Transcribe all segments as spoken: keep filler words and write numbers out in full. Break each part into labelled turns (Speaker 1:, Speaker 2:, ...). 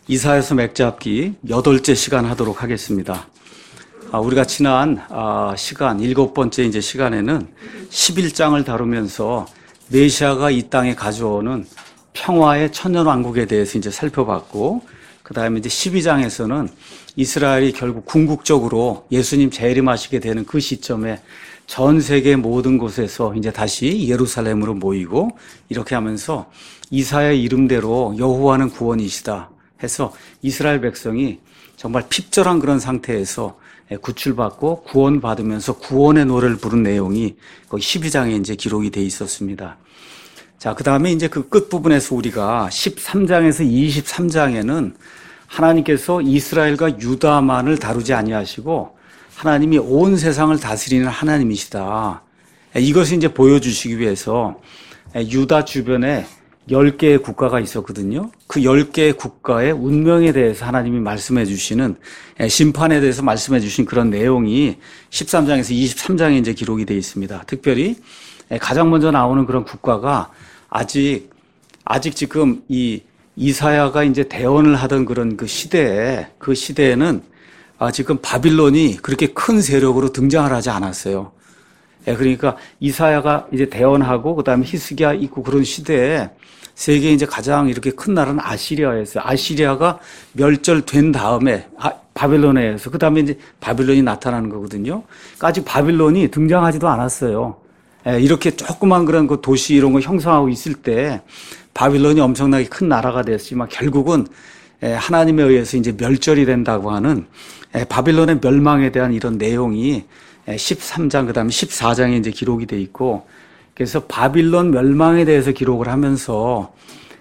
Speaker 1: 이사야서 맥잡기 여덟째 시간 하도록 하겠습니다. 아, 우리가 지난 아, 시간, 일곱 번째 이제 시간에는 십일 장을 다루면서 메시아가 이 땅에 가져오는 평화의 천년왕국에 대해서 이제 살펴봤고, 그 다음에 이제 십이 장에서는 이스라엘이 결국 궁극적으로 예수님 재림하시게 되는 그 시점에 전 세계 모든 곳에서 이제 다시 예루살렘으로 모이고, 이렇게 하면서 이사야의 이름대로 여호와는 구원이시다 해서 이스라엘 백성이 정말 핍절한 그런 상태에서 구출받고 구원받으면서 구원의 노래를 부른 내용이 거기 십이 장에 이제 기록이 돼 있었습니다. 자, 그 다음에 이제 그 끝부분에서 우리가 십삼 장에서 이십삼 장에는 하나님께서 이스라엘과 유다만을 다루지 아니하시고 하나님이 온 세상을 다스리는 하나님이시다. 이것을 이제 보여주시기 위해서 유다 주변에 열 개의 국가가 있었거든요. 그 열 개의 국가의 운명에 대해서 하나님이 말씀해 주시는, 심판에 대해서 말씀해 주신 그런 내용이 십삼 장에서 이십삼 장에 이제 기록이 되어 있습니다. 특별히 가장 먼저 나오는 그런 국가가 아직, 아직 지금 이 이사야가 이제 대언을 하던 그런 그 시대에, 그 시대에는 아, 지금 바빌론이 그렇게 큰 세력으로 등장을 하지 않았어요. 그러니까 이사야가 이제 대언하고 그다음에 히스기야 있고 그런 시대에 세계에 이제 가장 이렇게 큰 나라는 아시리아였어요. 아시리아가 멸절된 다음에 아, 바빌론에 의해서 그다음에 이제 바빌론이 나타나는 거거든요. 그러니까 아직 바빌론이 등장하지도 않았어요. 이렇게 조그만 그런 그 도시 이런 거 형성하고 있을 때 바빌론이 엄청나게 큰 나라가 됐지만 결국은 하나님에 의해서 이제 멸절이 된다고 하는 바빌론의 멸망에 대한 이런 내용이 십삼 장 그다음에 십사 장에 이제 기록이 돼 있고, 그래서 바빌론 멸망에 대해서 기록을 하면서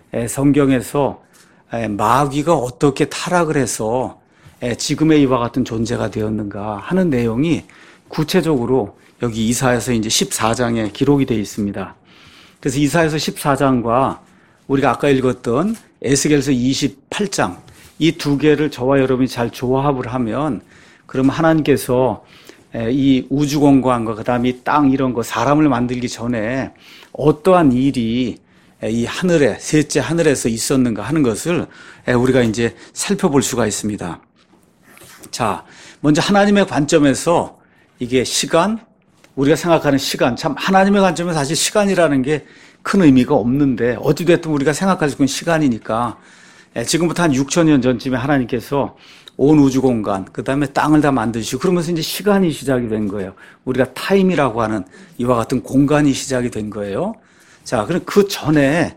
Speaker 1: 성경에서 마귀가 어떻게 타락을 해서 지금의 이와 같은 존재가 되었는가 하는 내용이 구체적으로 여기 이사야서 이제 십사 장에 기록이 되어 있습니다. 그래서 이사야서 십사 장과 우리가 아까 읽었던 에스겔서 이십팔 장 이 두 개를 저와 여러분이 잘 조합을 하면 그러면 하나님께서 이 우주공간과 그 다음에 이 땅 이런 거 사람을 만들기 전에 어떠한 일이 이 하늘에 셋째 하늘에서 있었는가 하는 것을 우리가 이제 살펴볼 수가 있습니다. 자, 먼저 하나님의 관점에서 이게 시간, 우리가 생각하는 시간, 참 하나님의 관점에서 사실 시간이라는 게 큰 의미가 없는데 어찌됐든 우리가 생각할 수 있는 시간이니까 지금부터 한 육천 년 전쯤에 하나님께서 온 우주 공간, 그 다음에 땅을 다 만드시고 그러면서 이제 시간이 시작이 된 거예요. 우리가 타임이라고 하는 이와 같은 공간이 시작이 된 거예요. 자, 그럼 그 전에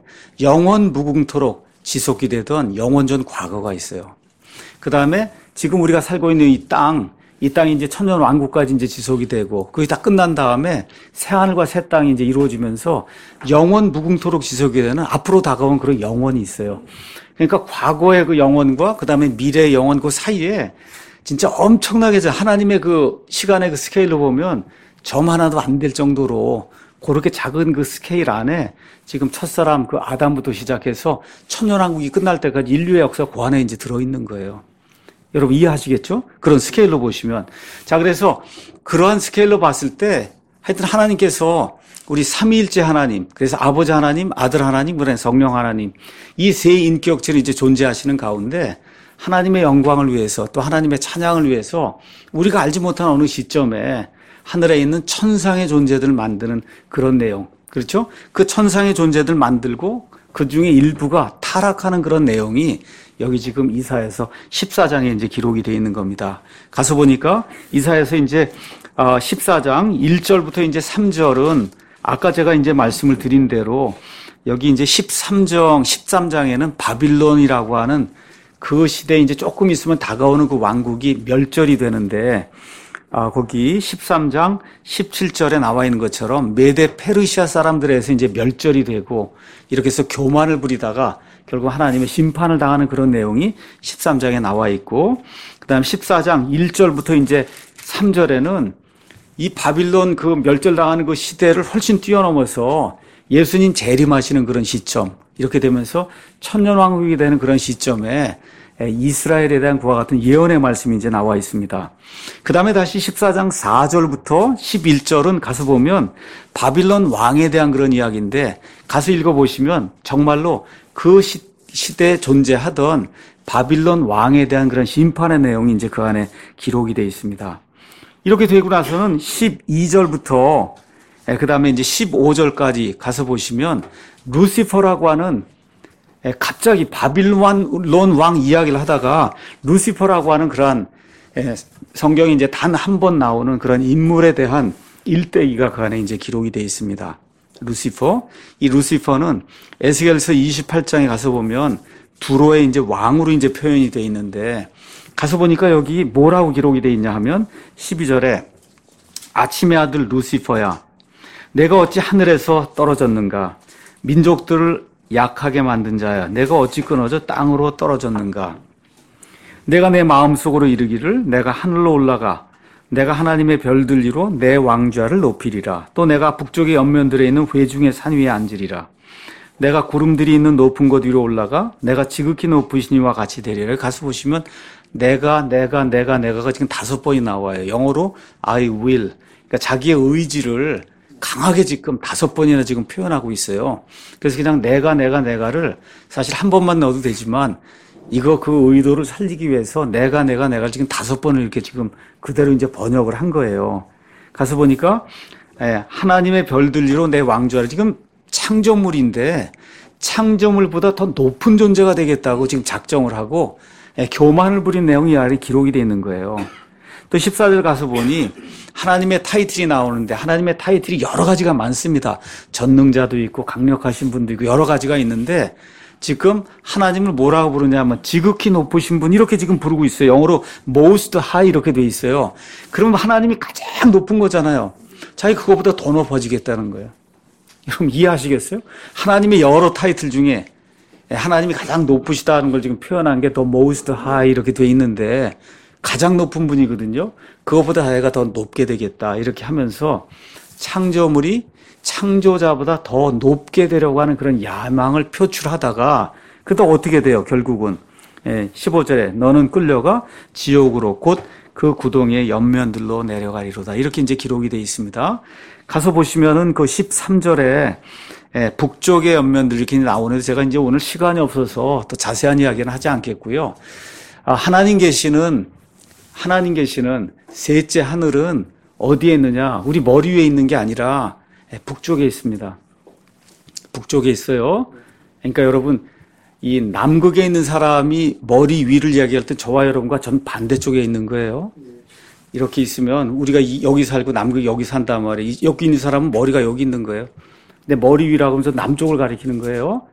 Speaker 1: 영원 무궁토록 지속이 되던 영원전 과거가 있어요. 그 다음에 지금 우리가 살고 있는 이 땅, 이 땅이 이제 천년 왕국까지 이제 지속이 되고 그게 다 끝난 다음에 새 하늘과 새 땅이 이제 이루어지면서 영원 무궁토록 지속이 되는 앞으로 다가온 그런 영원이 있어요. 그러니까 과거의 그 영혼과 그 다음에 미래의 영혼 그 사이에 진짜 엄청나게 하나님의 그 시간의 그 스케일로 보면 점 하나도 안 될 정도로 그렇게 작은 그 스케일 안에 지금 첫사람 그 아담부터 시작해서 천년왕국이 끝날 때까지 인류의 역사 그 안에 이제 들어있는 거예요. 여러분 이해하시겠죠? 그런 스케일로 보시면. 자, 그래서 그러한 스케일로 봤을 때 하여튼 하나님께서 우리 삼위일체 하나님, 그래서 아버지 하나님, 아들 하나님, 그다음에 성령 하나님, 이 세 인격체를 이제 존재하시는 가운데 하나님의 영광을 위해서 또 하나님의 찬양을 위해서 우리가 알지 못한 어느 시점에 하늘에 있는 천상의 존재들을 만드는 그런 내용. 그렇죠? 그 천상의 존재들 만들고 그 중에 일부가 타락하는 그런 내용이 여기 지금 이사야서 십사 장에 이제 기록이 되어 있는 겁니다. 가서 보니까 이사야서 이제 십사 장 일 절부터 이제 삼 절은 아까 제가 이제 말씀을 드린 대로 여기 이제 십삼 장, 십삼 장에는 바빌론이라고 하는 그 시대에 이제 조금 있으면 다가오는 그 왕국이 멸절이 되는데, 아, 거기 십삼 장 십칠 절에 나와 있는 것처럼 메데 페르시아 사람들에서 이제 멸절이 되고 이렇게 해서 교만을 부리다가 결국 하나님의 심판을 당하는 그런 내용이 십삼 장에 나와 있고, 그 다음 십사 장 일 절부터 이제 삼 절에는 이 바빌론 그 멸절당하는 그 시대를 훨씬 뛰어넘어서 예수님 재림하시는 그런 시점, 이렇게 되면서 천년왕국이 되는 그런 시점에 이스라엘에 대한 그와 같은 예언의 말씀이 이제 나와 있습니다. 그 다음에 다시 십사 장 사 절부터 십일 절은 가서 보면 바빌론 왕에 대한 그런 이야기인데 가서 읽어보시면 정말로 그 시, 시대에 존재하던 바빌론 왕에 대한 그런 심판의 내용이 이제 그 안에 기록이 되어 있습니다. 이렇게 되고 나서는 십이 절부터 그 다음에 이제 십오 절까지 가서 보시면 루시퍼라고 하는 갑자기 바빌론 왕 이야기를 하다가 루시퍼라고 하는 그러한 성경이 이제 단 한 번 나오는 그런 인물에 대한 일대기가 그 안에 이제 기록이 되어 있습니다. 루시퍼. 이 루시퍼는 에스겔서 이십팔 장에 가서 보면 두로의 이제 왕으로 이제 표현이 되어 있는데 가서 보니까 여기 뭐라고 기록이 되어 있냐 하면 십이 절에 아침의 아들 루시퍼야 내가 어찌 하늘에서 떨어졌는가 민족들을 약하게 만든 자야 내가 어찌 끊어져 땅으로 떨어졌는가 내가 내 마음속으로 이르기를 내가 하늘로 올라가 내가 하나님의 별들 위로 내 왕좌를 높이리라 또 내가 북쪽의 옆면들에 있는 회중의 산 위에 앉으리라 내가 구름들이 있는 높은 곳 위로 올라가 내가 지극히 높으신 이와 같이 되리라. 가서 보시면 내가 내가 내가 내가가 지금 다섯 번이 나와요. 영어로 I will. 그러니까 자기의 의지를 강하게 지금 다섯 번이나 지금 표현하고 있어요. 그래서 그냥 내가 내가 내가를 사실 한 번만 넣어도 되지만 이거 그 의도를 살리기 위해서 내가 내가 내가 지금 다섯 번을 이렇게 지금 그대로 이제 번역을 한 거예요. 가서 보니까 하나님의 별들 위로 내 왕좌를 지금 창조물인데 창조물보다 더 높은 존재가 되겠다고 지금 작정을 하고 교만을 부린 내용이 아래 기록이 되어 있는 거예요. 또 십사 절 가서 보니 하나님의 타이틀이 나오는데 하나님의 타이틀이 여러 가지가 많습니다. 전능자도 있고 강력하신 분도 있고 여러 가지가 있는데 지금 하나님을 뭐라고 부르냐면 지극히 높으신 분 이렇게 지금 부르고 있어요. 영어로 most high 이렇게 돼 있어요. 그러면 하나님이 가장 높은 거잖아요. 자기 그거보다 더 높아지겠다는 거예요. 여러분 이해하시겠어요? 하나님의 여러 타이틀 중에 하나님이 가장 높으시다는 걸 지금 표현한 게 더 most high 이렇게 돼 있는데 가장 높은 분이거든요. 그것보다 자기가 더 높게 되겠다 이렇게 하면서 창조물이 창조자보다 더 높게 되려고 하는 그런 야망을 표출하다가 그때 어떻게 돼요? 결국은 십오 절에 너는 끌려가 지옥으로 곧 그 구덩이의 옆면들로 내려가리로다 이렇게 이제 기록이 되어 있습니다. 가서 보시면은 그 십삼 절에 북쪽의 옆면들 이렇게 나오는데 제가 이제 오늘 시간이 없어서 더 자세한 이야기는 하지 않겠고요. 하나님 계시는 하나님 계시는 셋째 하늘은 어디에 있느냐? 우리 머리 위에 있는 게 아니라 북쪽에 있습니다. 북쪽에 있어요. 그러니까 여러분 이 남극에 있는 사람이 머리 위를 이야기할 때 저와 여러분과 전 반대쪽에 있는 거예요. 이렇게 있으면 우리가 여기 살고 남극 여기 산단 말이에요. 여기 있는 사람은 머리가 여기 있는 거예요. 근데 머리 위라고 하면서 남쪽을 가리키는 거예요.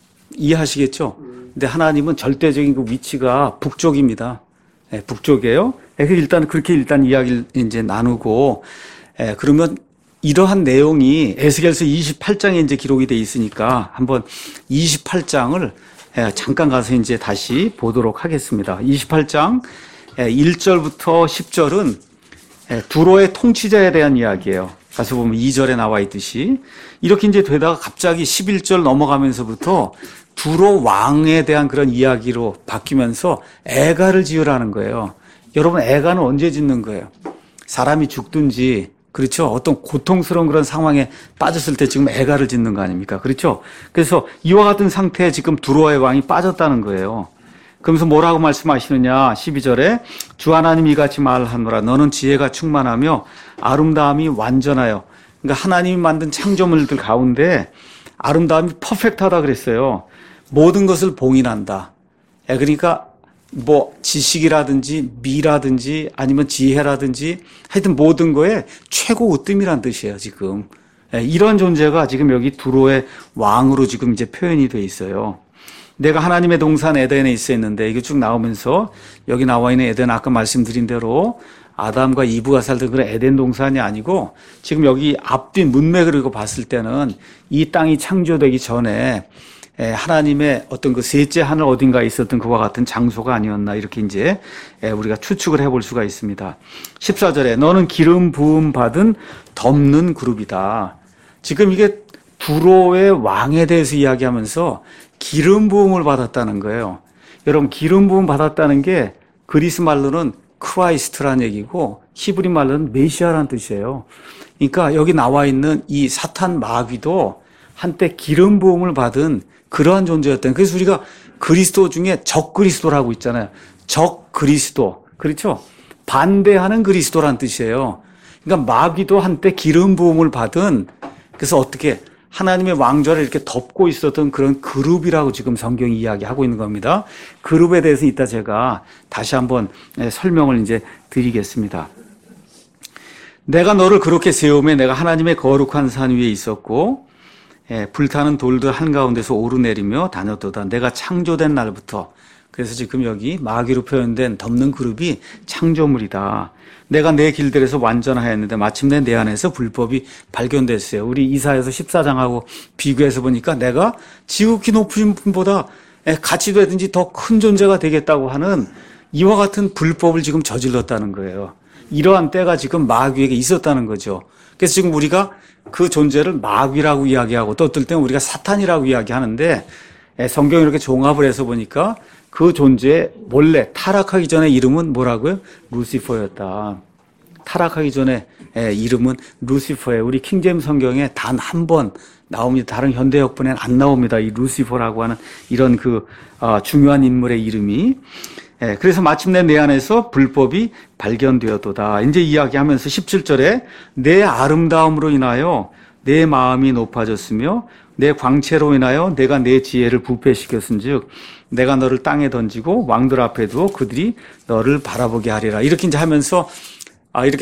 Speaker 1: 이해하시겠죠? 근데 하나님은 절대적인 그 위치가 북쪽입니다. 네, 북쪽이에요. 그래서 일단 그렇게 일단 이야기를 이제 나누고, 예, 그러면 이러한 내용이 에스겔서 이십팔 장에 이제 기록이 돼 있으니까 한번 이십팔 장을 예, 잠깐 가서 이제 다시 보도록 하겠습니다. 이십팔 장 예, 일 절부터 십 절은 예, 두로의 통치자에 대한 이야기예요. 가서 보면 이 절에 나와 있듯이 이렇게 이제 되다가 갑자기 십일 절 넘어가면서부터 두로 왕에 대한 그런 이야기로 바뀌면서 애가를 지으라는 거예요. 여러분 애가는 언제 짓는 거예요? 사람이 죽든지 그렇죠? 어떤 고통스러운 그런 상황에 빠졌을 때 지금 애가를 짓는 거 아닙니까? 그렇죠? 그래서 이와 같은 상태에 지금 두로의 왕이 빠졌다는 거예요. 그러면서 뭐라고 말씀하시느냐? 십이 절에 주 하나님이 이같이 말하노라 너는 지혜가 충만하며 아름다움이 완전하여 그러니까 하나님이 만든 창조물들 가운데 아름다움이 퍼펙트하다 그랬어요. 모든 것을 봉인한다. 그러니까 뭐 지식이라든지 미라든지 아니면 지혜라든지 하여튼 모든 거에 최고 으뜸이란 뜻이에요 지금. 이런 존재가 지금 여기 두로의 왕으로 지금 이제 표현이 돼 있어요. 내가 하나님의 동산 에덴에 있었는데 이게 쭉 나오면서 여기 나와 있는 에덴 아까 말씀드린 대로 아담과 이브가 살던 그런 에덴 동산이 아니고 지금 여기 앞뒤 문맥을 이거 봤을 때는 이 땅이 창조되기 전에 하나님의 어떤 그 셋째 하늘 어딘가에 있었던 그와 같은 장소가 아니었나 이렇게 이제 우리가 추측을 해볼 수가 있습니다. 십사 절에 너는 기름 부음 받은 덮는 그룹이다. 지금 이게 두로의 왕에 대해서 이야기하면서 기름 부음을 받았다는 거예요. 여러분 기름 부음 받았다는 게 그리스 말로는 크라이스트란 얘기고 히브리 말로는 메시아란 뜻이에요. 그러니까 여기 나와 있는 이 사탄 마귀도 한때 기름 부음을 받은 그러한 존재였던. 그래서 우리가 그리스도 중에 적 그리스도라고 있잖아요. 적 그리스도. 그렇죠? 반대하는 그리스도란 뜻이에요. 그러니까 마귀도 한때 기름 부음을 받은, 그래서 어떻게 하나님의 왕좌를 이렇게 덮고 있었던 그런 그룹이라고 지금 성경이 이야기하고 있는 겁니다. 그룹에 대해서 이따 제가 다시 한번 설명을 이제 드리겠습니다. 내가 너를 그렇게 세우며 내가 하나님의 거룩한 산 위에 있었고 불타는 돌들 한가운데서 오르내리며 다녔도다. 내가 창조된 날부터. 그래서 지금 여기 마귀로 표현된 덮는 그룹이 창조물이다. 내가 내 길들에서 완전하였는데 마침내 내 안에서 불법이 발견됐어요. 우리 이사야서 십사 장하고 비교해서 보니까 내가 지극히 높으신 분보다 같이 되든지 더 큰 존재가 되겠다고 하는 이와 같은 불법을 지금 저질렀다는 거예요. 이러한 때가 지금 마귀에게 있었다는 거죠. 그래서 지금 우리가 그 존재를 마귀라고 이야기하고 또 어떨 때는 우리가 사탄이라고 이야기하는데 성경이 이렇게 종합을 해서 보니까 그 존재의 원래 타락하기 전에 이름은 뭐라고요? 루시퍼였다. 타락하기 전에 이름은 루시퍼예요. 우리 킹제임스 성경에 단 한 번 나옵니다. 다른 현대 역본에는 안 나옵니다. 이 루시퍼라고 하는 이런 그 중요한 인물의 이름이. 그래서 마침내 내 안에서 불법이 발견되었도다. 이제 이야기하면서 십칠 절에 내 아름다움으로 인하여 내 마음이 높아졌으며 내 광채로 인하여 내가 내 지혜를 부패시켰은즉 내가 너를 땅에 던지고 왕들 앞에 두어 그들이 너를 바라보게 하리라. 이렇게 이제 하면서 아 이렇게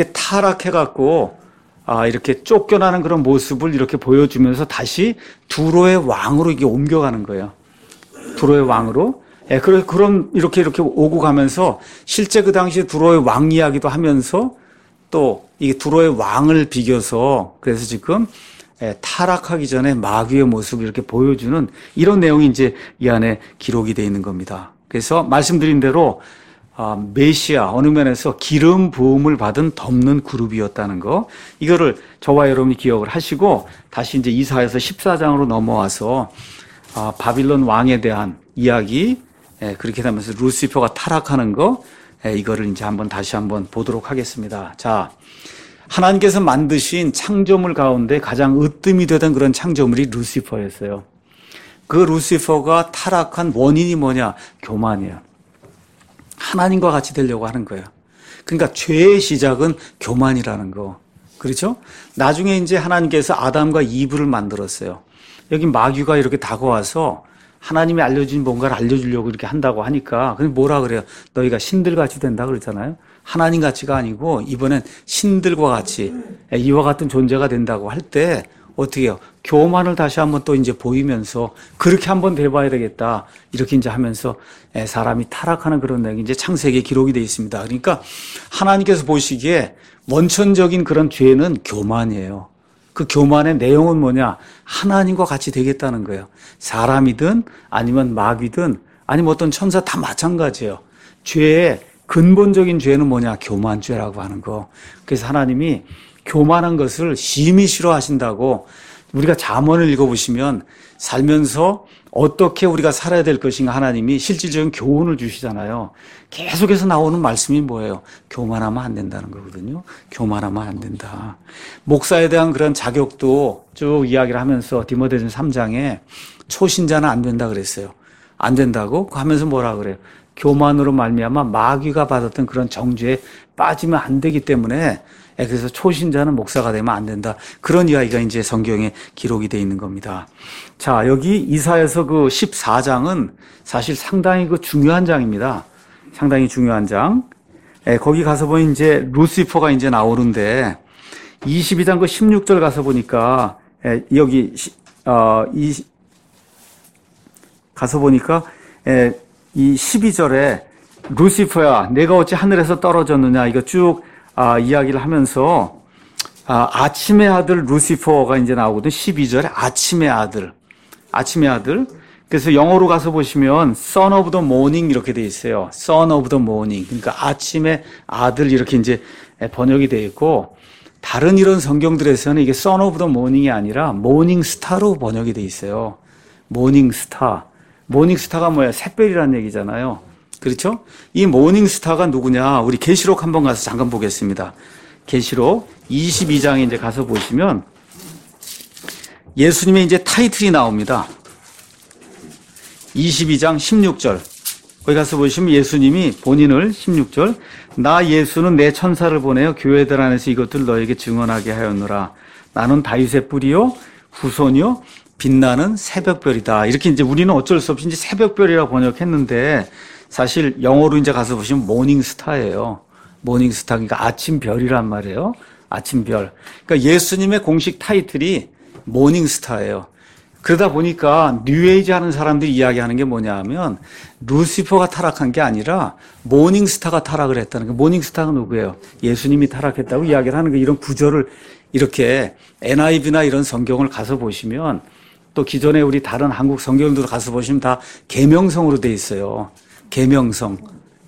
Speaker 1: 타락해갖고 아 이렇게 쫓겨나는 그런 모습을 이렇게 보여주면서 다시 두로의 왕으로 이게 옮겨가는 거예요. 두로의 왕으로. 예, 그래 그럼 이렇게 이렇게 오고 가면서 실제 그 당시에 두로의 왕 이야기도 하면서 또 이 두로의 왕을 비교해서 그래서 지금 예, 타락하기 전에 마귀의 모습을 이렇게 보여주는 이런 내용이 이제 이 안에 기록이 되어 있는 겁니다. 그래서 말씀드린 대로 아, 메시아 어느 면에서 기름 부음을 받은 덮는 그룹이었다는 거, 이거를 저와 여러분이 기억을 하시고 다시 이제 이사야서 십사 장으로 넘어와서 아, 바빌론 왕에 대한 이야기, 예, 그렇게 되면서 루시퍼가 타락하는 거, 예, 이거를 이제 한번 다시 한번 보도록 하겠습니다. 자. 하나님께서 만드신 창조물 가운데 가장 으뜸이 되던 그런 창조물이 루시퍼였어요. 그 루시퍼가 타락한 원인이 뭐냐? 교만이에요. 하나님과 같이 되려고 하는 거예요. 그러니까 죄의 시작은 교만이라는 거. 그렇죠? 나중에 이제 하나님께서 아담과 이브를 만들었어요. 여기 마귀가 이렇게 다가와서 하나님이 알려준 뭔가를 알려주려고 이렇게 한다고 하니까, 근데 뭐라 그래요? 너희가 신들같이 된다 그랬잖아요. 하나님 같이가 아니고 이번엔 신들과 같이 이와 같은 존재가 된다고 할 때 어떻게 해요? 교만을 다시 한번 또 이제 보이면서 그렇게 한번 돼봐야 되겠다. 이렇게 이제 하면서 사람이 타락하는 그런 내용이 이제 창세기에 기록이 되어 있습니다. 그러니까 하나님께서 보시기에 원천적인 그런 죄는 교만이에요. 그 교만의 내용은 뭐냐? 하나님과 같이 되겠다는 거예요. 사람이든 아니면 마귀든 아니면 어떤 천사 다 마찬가지예요. 죄의 근본적인 죄는 뭐냐? 교만죄라고 하는 거. 그래서 하나님이 교만한 것을 심히 싫어하신다고, 우리가 잠언을 읽어보시면 살면서 어떻게 우리가 살아야 될 것인가 하나님이 실질적인 교훈을 주시잖아요. 계속해서 나오는 말씀이 뭐예요? 교만하면 안 된다는 거거든요. 교만하면 안 된다. 목사에 대한 그런 자격도 쭉 이야기를 하면서 디모데전서 삼 장에 초신자는 안 된다 그랬어요. 안 된다고 하면서 뭐라 그래요? 교만으로 말미암아 마귀가 받았던 그런 정죄에 빠지면 안 되기 때문에, 그래서 초신자는 목사가 되면 안 된다. 그런 이야기가 이제 성경에 기록이 되어 있는 겁니다. 자, 여기 이사야서 그 십사 장은 사실 상당히 그 중요한 장입니다. 상당히 중요한 장. 거기 가서 보니 이제 루시퍼가 이제 나오는데, 이십이 장 그 십육 절 가서 보니까, 여기, 어, 이, 가서 보니까, 이 십이 절에 루시퍼야 내가 어찌 하늘에서 떨어졌느냐 이거 쭉 아, 이야기를 하면서 아, 아침의 아들 루시퍼가 이제 나오거든. 십이 절에 아침의 아들, 아침의 아들. 그래서 영어로 가서 보시면 son of the morning 이렇게 돼 있어요. son of the morning. 그러니까 아침의 아들 이렇게 이제 번역이 돼 있고, 다른 이런 성경들에서는 이게 son of the morning이 아니라 morning star로 번역이 돼 있어요. morning star. 모닝스타가 뭐야? 샛별이라는 얘기잖아요. 그렇죠? 이 모닝스타가 누구냐? 우리 계시록 한번 가서 잠깐 보겠습니다. 계시록 이십이 장에 이제 가서 보시면 예수님의 이제 타이틀이 나옵니다. 이십이 장 십육 절. 거기 가서 보시면 예수님이 본인을 십육 절, 나 예수는 내 천사를 보내어 교회들 안에서 이것들 너에게 증언하게 하였노라. 나는 다윗의 뿌리요 후손이요 빛나는 새벽별이다. 이렇게 이제 우리는 어쩔 수 없이 이제 새벽별이라고 번역했는데 사실 영어로 이제 가서 보시면 모닝스타예요. 모닝스타, 그러니까 아침별이란 말이에요. 아침별. 그러니까 예수님의 공식 타이틀이 모닝스타예요. 그러다 보니까 뉴에이지 하는 사람들이 이야기하는 게 뭐냐 하면 루시퍼가 타락한 게 아니라 모닝스타가 타락을 했다는 거예요. 모닝스타가 누구예요? 예수님이 타락했다고 이야기를 하는 거예요. 이런 구절을 이렇게 엔아이브이나 이런 성경을 가서 보시면 또 기존에 우리 다른 한국 성경들도 가서 보시면 다 계명성으로 돼 있어요. 계명성.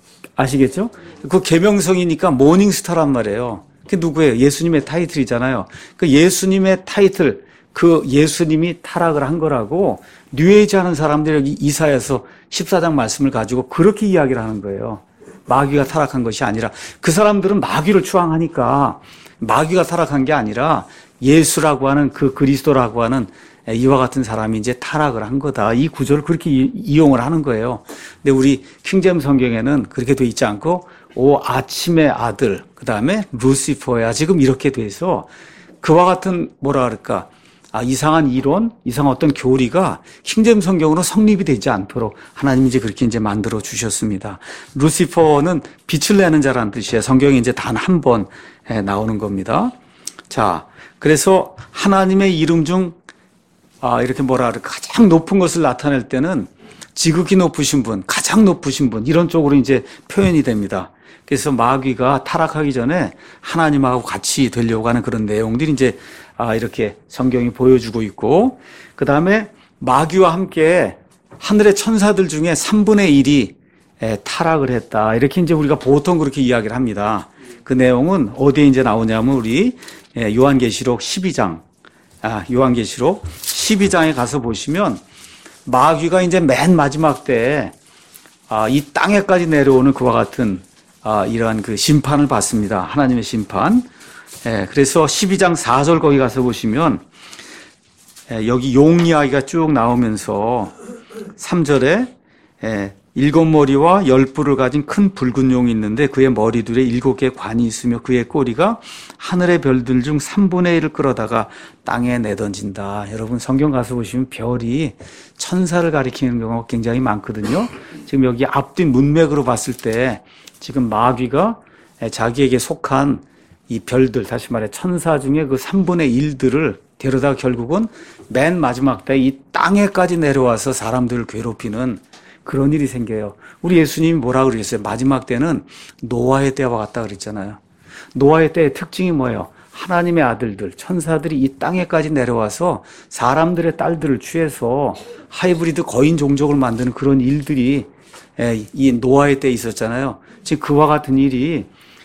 Speaker 1: 아시겠죠? 그 계명성이니까 모닝스타란 말이에요. 그게 누구예요? 예수님의 타이틀이잖아요. 그 예수님의 타이틀, 그 예수님이 타락을 한 거라고 뉴에이지 하는 사람들이 여기 이사야서 십사 장 말씀을 가지고 그렇게 이야기를 하는 거예요. 마귀가 타락한 것이 아니라 그 사람들은 마귀를 추앙하니까 마귀가 타락한 게 아니라 예수라고 하는 그 그리스도라고 하는 이와 같은 사람이 이제 타락을 한 거다. 이 구절을 그렇게 이용을 하는 거예요. 근데 우리 킹제임스 성경에는 그렇게 돼 있지 않고 오 아침의 아들, 그 다음에 루시퍼야 지금 이렇게 돼서 그와 같은 뭐라 그럴까 아, 이상한 이론, 이상한 어떤 교리가 킹제임스 성경으로 성립이 되지 않도록 하나님이 이제 그렇게 이제 만들어 주셨습니다. 루시퍼는 빛을 내는 자라는 뜻이에요. 성경에 이제 단 한 번 나오는 겁니다. 자, 그래서 하나님의 이름 중 아, 이렇게 뭐라 그럴까 가장 높은 것을 나타낼 때는 지극히 높으신 분, 가장 높으신 분 이런 쪽으로 이제 표현이 됩니다. 그래서 마귀가 타락하기 전에 하나님하고 같이 되려고 하는 그런 내용들이 이제 아, 이렇게 성경이 보여주고 있고, 그 다음에 마귀와 함께 하늘의 천사들 중에 삼분의 일이 타락을 했다. 이렇게 이제 우리가 보통 그렇게 이야기를 합니다. 그 내용은 어디에 이제 나오냐면 우리 요한계시록 십이 장, 아, 요한계시록 십이 장에 가서 보시면 마귀가 이제 맨 마지막 때에 아, 이 땅에까지 내려오는 그와 같은 아, 이러한 그 심판을 받습니다. 하나님의 심판. 예, 그래서 십이 장 사 절 거기 가서 보시면 예, 여기 용 이야기가 쭉 나오면서 삼 절에 예, 일곱 머리와 열 뿔을 가진 큰 붉은 용이 있는데 그의 머리둘에 일곱 개의 관이 있으며 그의 꼬리가 하늘의 별들 중 삼분의 일을 끌어다가 땅에 내던진다. 여러분 성경 가서 보시면 별이 천사를 가리키는 경우가 굉장히 많거든요. 지금 여기 앞뒤 문맥으로 봤을 때 지금 마귀가 자기에게 속한 이 별들, 다시 말해 천사 중에 그 삼분의 일들을 데려다 결국은 맨 마지막 때 이 땅에까지 내려와서 사람들을 괴롭히는 그런 일이 생겨요. 우리 예수님이 뭐라 그러셨어요? 마지막 때는 노아의 때와 같다 그랬잖아요. 노아의 때의 특징이 뭐예요? 하나님의 아들들, 천사들이 이 땅에까지 내려와서 사람들의 딸들을 취해서 하이브리드 거인 종족을 만드는 그런 일들이 이 노아의 때에 있었잖아요. 지금 그와 같은 일이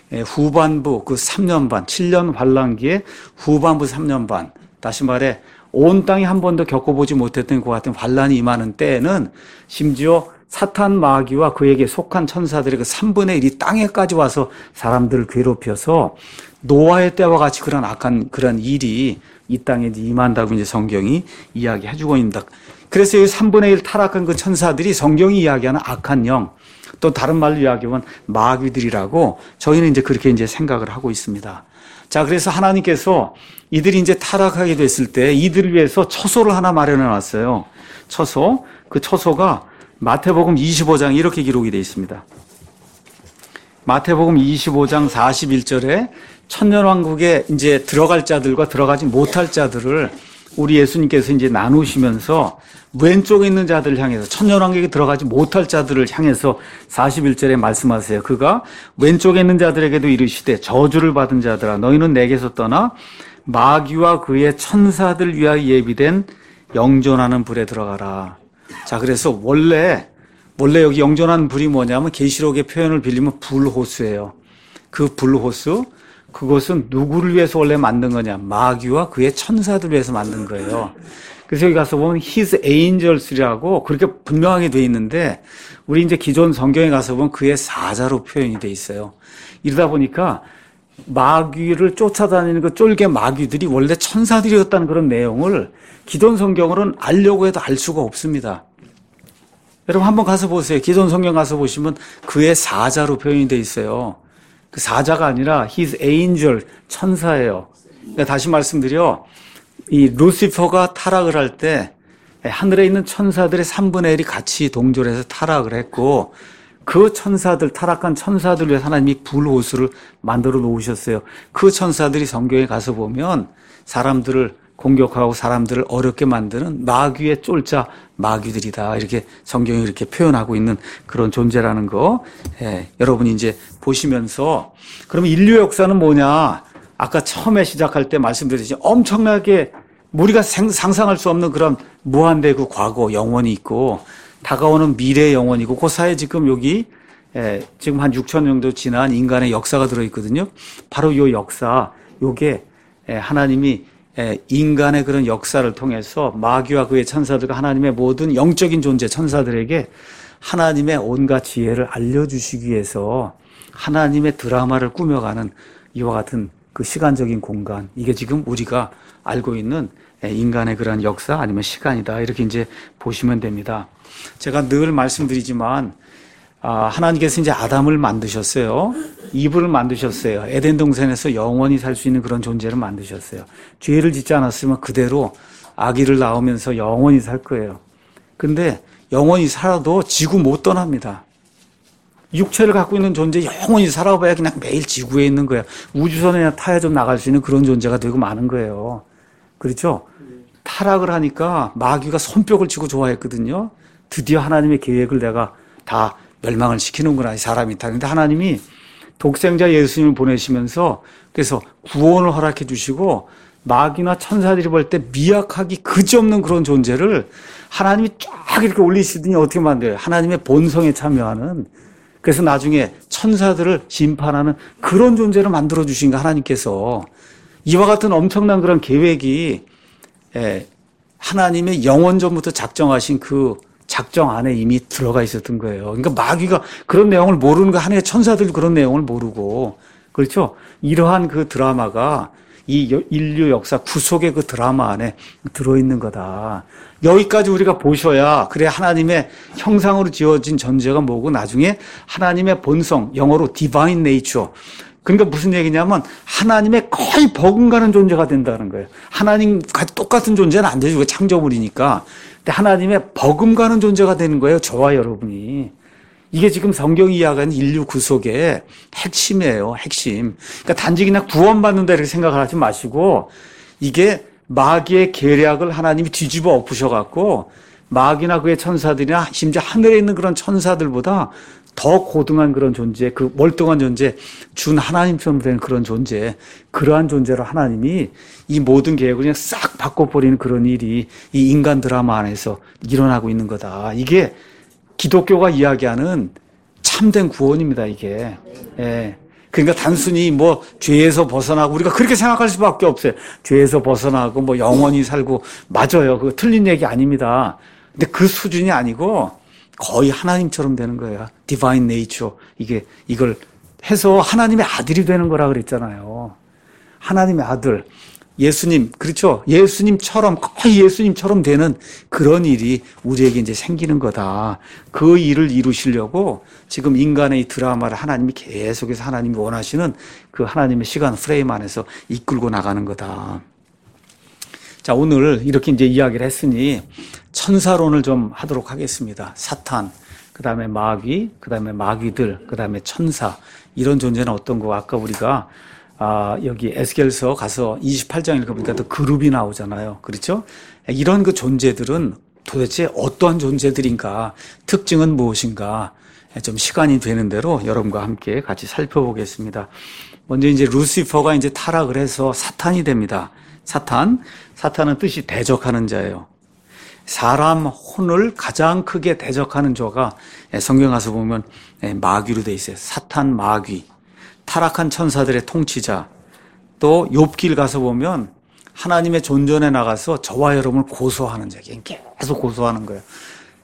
Speaker 1: 후반부 그 삼 년 반, 칠 년 환란기에 후반부 삼 년 반, 다시 말해 온 땅이 한 번도 겪어보지 못했던 그 같은 환란이 임하는 때에는 심지어 사탄 마귀와 그에게 속한 천사들의 그 삼분의 일이 땅에까지 와서 사람들을 괴롭혀서 노아의 때와 같이 그런 악한 그런 일이 이 땅에 임한다고 이제 성경이 이야기해주고 있습니다. 그래서 이 삼분의 일 타락한 그 천사들이 성경이 이야기하는 악한 영, 또 다른 말로 이야기하면 마귀들이라고 저희는 이제 그렇게 이제 생각을 하고 있습니다. 자, 그래서 하나님께서 이들이 이제 타락하게 됐을 때 이들을 위해서 처소를 하나 마련해 놨어요. 처소. 그 처소가 마태복음 이십오 장 이렇게 기록이 되어 있습니다. 마태복음 이십오 장 사십일 절에 천년왕국에 이제 들어갈 자들과 들어가지 못할 자들을 우리 예수님께서 이제 나누시면서 왼쪽에 있는 자들을 향해서 천년왕국에 들어가지 못할 자들을 향해서 사십일 절에 말씀하세요. 그가 왼쪽에 있는 자들에게도 이르시되 저주를 받은 자들아 너희는 내게서 떠나 마귀와 그의 천사들 위하여 예비된 영존하는 불에 들어가라. 자, 그래서 원래 원래 여기 영존하는 불이 뭐냐면 계시록의 표현을 빌리면 불호수예요. 그 불호수, 그것은 누구를 위해서 원래 만든 거냐? 마귀와 그의 천사들을 위해서 만든 거예요. 그래서 여기 가서 보면 his angels이라고 그렇게 분명하게 돼 있는데 우리 이제 기존 성경에 가서 보면 그의 사자로 표현이 돼 있어요. 이러다 보니까 마귀를 쫓아다니는 그 쫄개 마귀들이 원래 천사들이었다는 그런 내용을 기존 성경으로는 알려고 해도 알 수가 없습니다. 여러분 한번 가서 보세요. 기존 성경 가서 보시면 그의 사자로 표현이 되어 있어요. 그 사자가 아니라 his angel, 천사예요. 그러니까 다시 말씀드려, 이 루시퍼가 타락을 할 때 하늘에 있는 천사들의 삼분의 일이 같이 동조해서 타락을 했고, 그 천사들, 타락한 천사들 위해 하나님이 불호수를 만들어 놓으셨어요. 그 천사들이 성경에 가서 보면 사람들을 공격하고 사람들을 어렵게 만드는 마귀의 쫄자 마귀들이다. 이렇게 성경이 이렇게 표현하고 있는 그런 존재라는 거. 예, 여러분이 이제 보시면서, 그러면 인류 역사는 뭐냐? 아까 처음에 시작할 때 말씀드렸듯이 엄청나게 우리가 상상할 수 없는 그런 무한대그 과거 영원이 있고, 다가오는 미래 영혼이고, 그 사이에 지금 여기 에, 지금 한 육천 년 정도 지난 인간의 역사가 들어있거든요. 바로 이 역사, 요게 에, 하나님이 에, 인간의 그런 역사를 통해서 마귀와 그의 천사들과 하나님의 모든 영적인 존재 천사들에게 하나님의 온갖 지혜를 알려주시기 위해서 하나님의 드라마를 꾸며가는 이와 같은 그 시간적인 공간, 이게 지금 우리가 알고 있는 인간의 그런 역사 아니면 시간이다. 이렇게 이제 보시면 됩니다. 제가 늘 말씀드리지만, 아, 하나님께서 이제 아담을 만드셨어요. 이브를 만드셨어요. 에덴 동산에서 영원히 살 수 있는 그런 존재를 만드셨어요. 죄를 짓지 않았으면 그대로 아기를 낳으면서 영원히 살 거예요. 근데 영원히 살아도 지구 못 떠납니다. 육체를 갖고 있는 존재 영원히 살아봐야 그냥 매일 지구에 있는 거예요. 우주선에 타야 좀 나갈 수 있는 그런 존재가 되고 마는 거예요. 그렇죠? 타락을 하니까 마귀가 손뼉을 치고 좋아했거든요. 드디어 하나님의 계획을 내가 다 멸망을 시키는구나, 이 사람이. 그런데 하나님이 독생자 예수님을 보내시면서 그래서 구원을 허락해 주시고, 마귀나 천사들이 볼 때 미약하기 그지없는 그런 존재를 하나님이 쫙 이렇게 올리시더니 어떻게 만들어요? 하나님의 본성에 참여하는, 그래서 나중에 천사들을 심판하는 그런 존재를 만들어 주신 거 하나님께서. 이와 같은 엄청난 그런 계획이 하나님의 영원 전부터 작정하신 그 작정 안에 이미 들어가 있었던 거예요. 그러니까 마귀가 그런 내용을 모르는 거, 하나의 천사들도 그런 내용을 모르고, 그렇죠? 이러한 그 드라마가 이 인류 역사 구속의 그 드라마 안에 들어있는 거다. 여기까지 우리가 보셔야, 그래 하나님의 형상으로 지어진 존재가 뭐고, 나중에 하나님의 본성, 영어로 divine nature. 그러니까 무슨 얘기냐면 하나님의 거의 버금가는 존재가 된다는 거예요. 하나님과 똑같은 존재는 안 되죠. 창조물이니까. 근데 하나님의 버금가는 존재가 되는 거예요. 저와 여러분이. 이게 지금 성경이 이야기하는 인류 구속의 핵심이에요. 핵심. 그러니까 단지 그냥 구원받는다 이렇게 생각을 하지 마시고, 이게 마귀의 계략을 하나님이 뒤집어 엎으셔갖고 마귀나 그의 천사들이나 심지어 하늘에 있는 그런 천사들보다 더 고등한 그런 존재, 그 월등한 존재, 준 하나님처럼 되는 그런 존재, 그러한 존재로 하나님이 이 모든 계획을 그냥 싹 바꿔버리는 그런 일이 이 인간 드라마 안에서 일어나고 있는 거다. 이게 기독교가 이야기하는 참된 구원입니다, 이게. 예. 그러니까 단순히 뭐 죄에서 벗어나고, 우리가 그렇게 생각할 수밖에 없어요. 죄에서 벗어나고 뭐 영원히 살고, 맞아요. 그거 틀린 얘기 아닙니다. 근데 그 수준이 아니고 거의 하나님처럼 되는 거예요. Divine Nature. 이게, 이걸 해서 하나님의 아들이 되는 거라 그랬잖아요. 하나님의 아들. 예수님, 그렇죠? 예수님처럼, 거의 예수님처럼 되는 그런 일이 우리에게 이제 생기는 거다. 그 일을 이루시려고 지금 인간의 이 드라마를 하나님이 계속해서 하나님이 원하시는 그 하나님의 시간 프레임 안에서 이끌고 나가는 거다. 자, 오늘 이렇게 이제 이야기를 했으니 천사론을 좀 하도록 하겠습니다. 사탄, 그 다음에 마귀, 그 다음에 마귀들, 그 다음에 천사. 이런 존재는 어떤 거? 아까 우리가 아, 여기 에스겔서 가서 이십팔 장 읽어보니까 또 그룹이 나오잖아요. 그렇죠? 이런 그 존재들은 도대체 어떠한 존재들인가? 특징은 무엇인가? 좀 시간이 되는 대로 여러분과 함께 같이 살펴보겠습니다. 먼저 이제 루시퍼가 이제 타락을 해서 사탄이 됩니다. 사탄. 사탄은 뜻이 대적하는 자예요. 사람 혼을 가장 크게 대적하는 자가 성경 가서 보면 마귀로 돼 있어요. 사탄, 마귀. 타락한 천사들의 통치자. 또 욥기를 가서 보면 하나님의 존전에 나가서 저와 여러분을 고소하는 자. 계속 고소하는 거예요.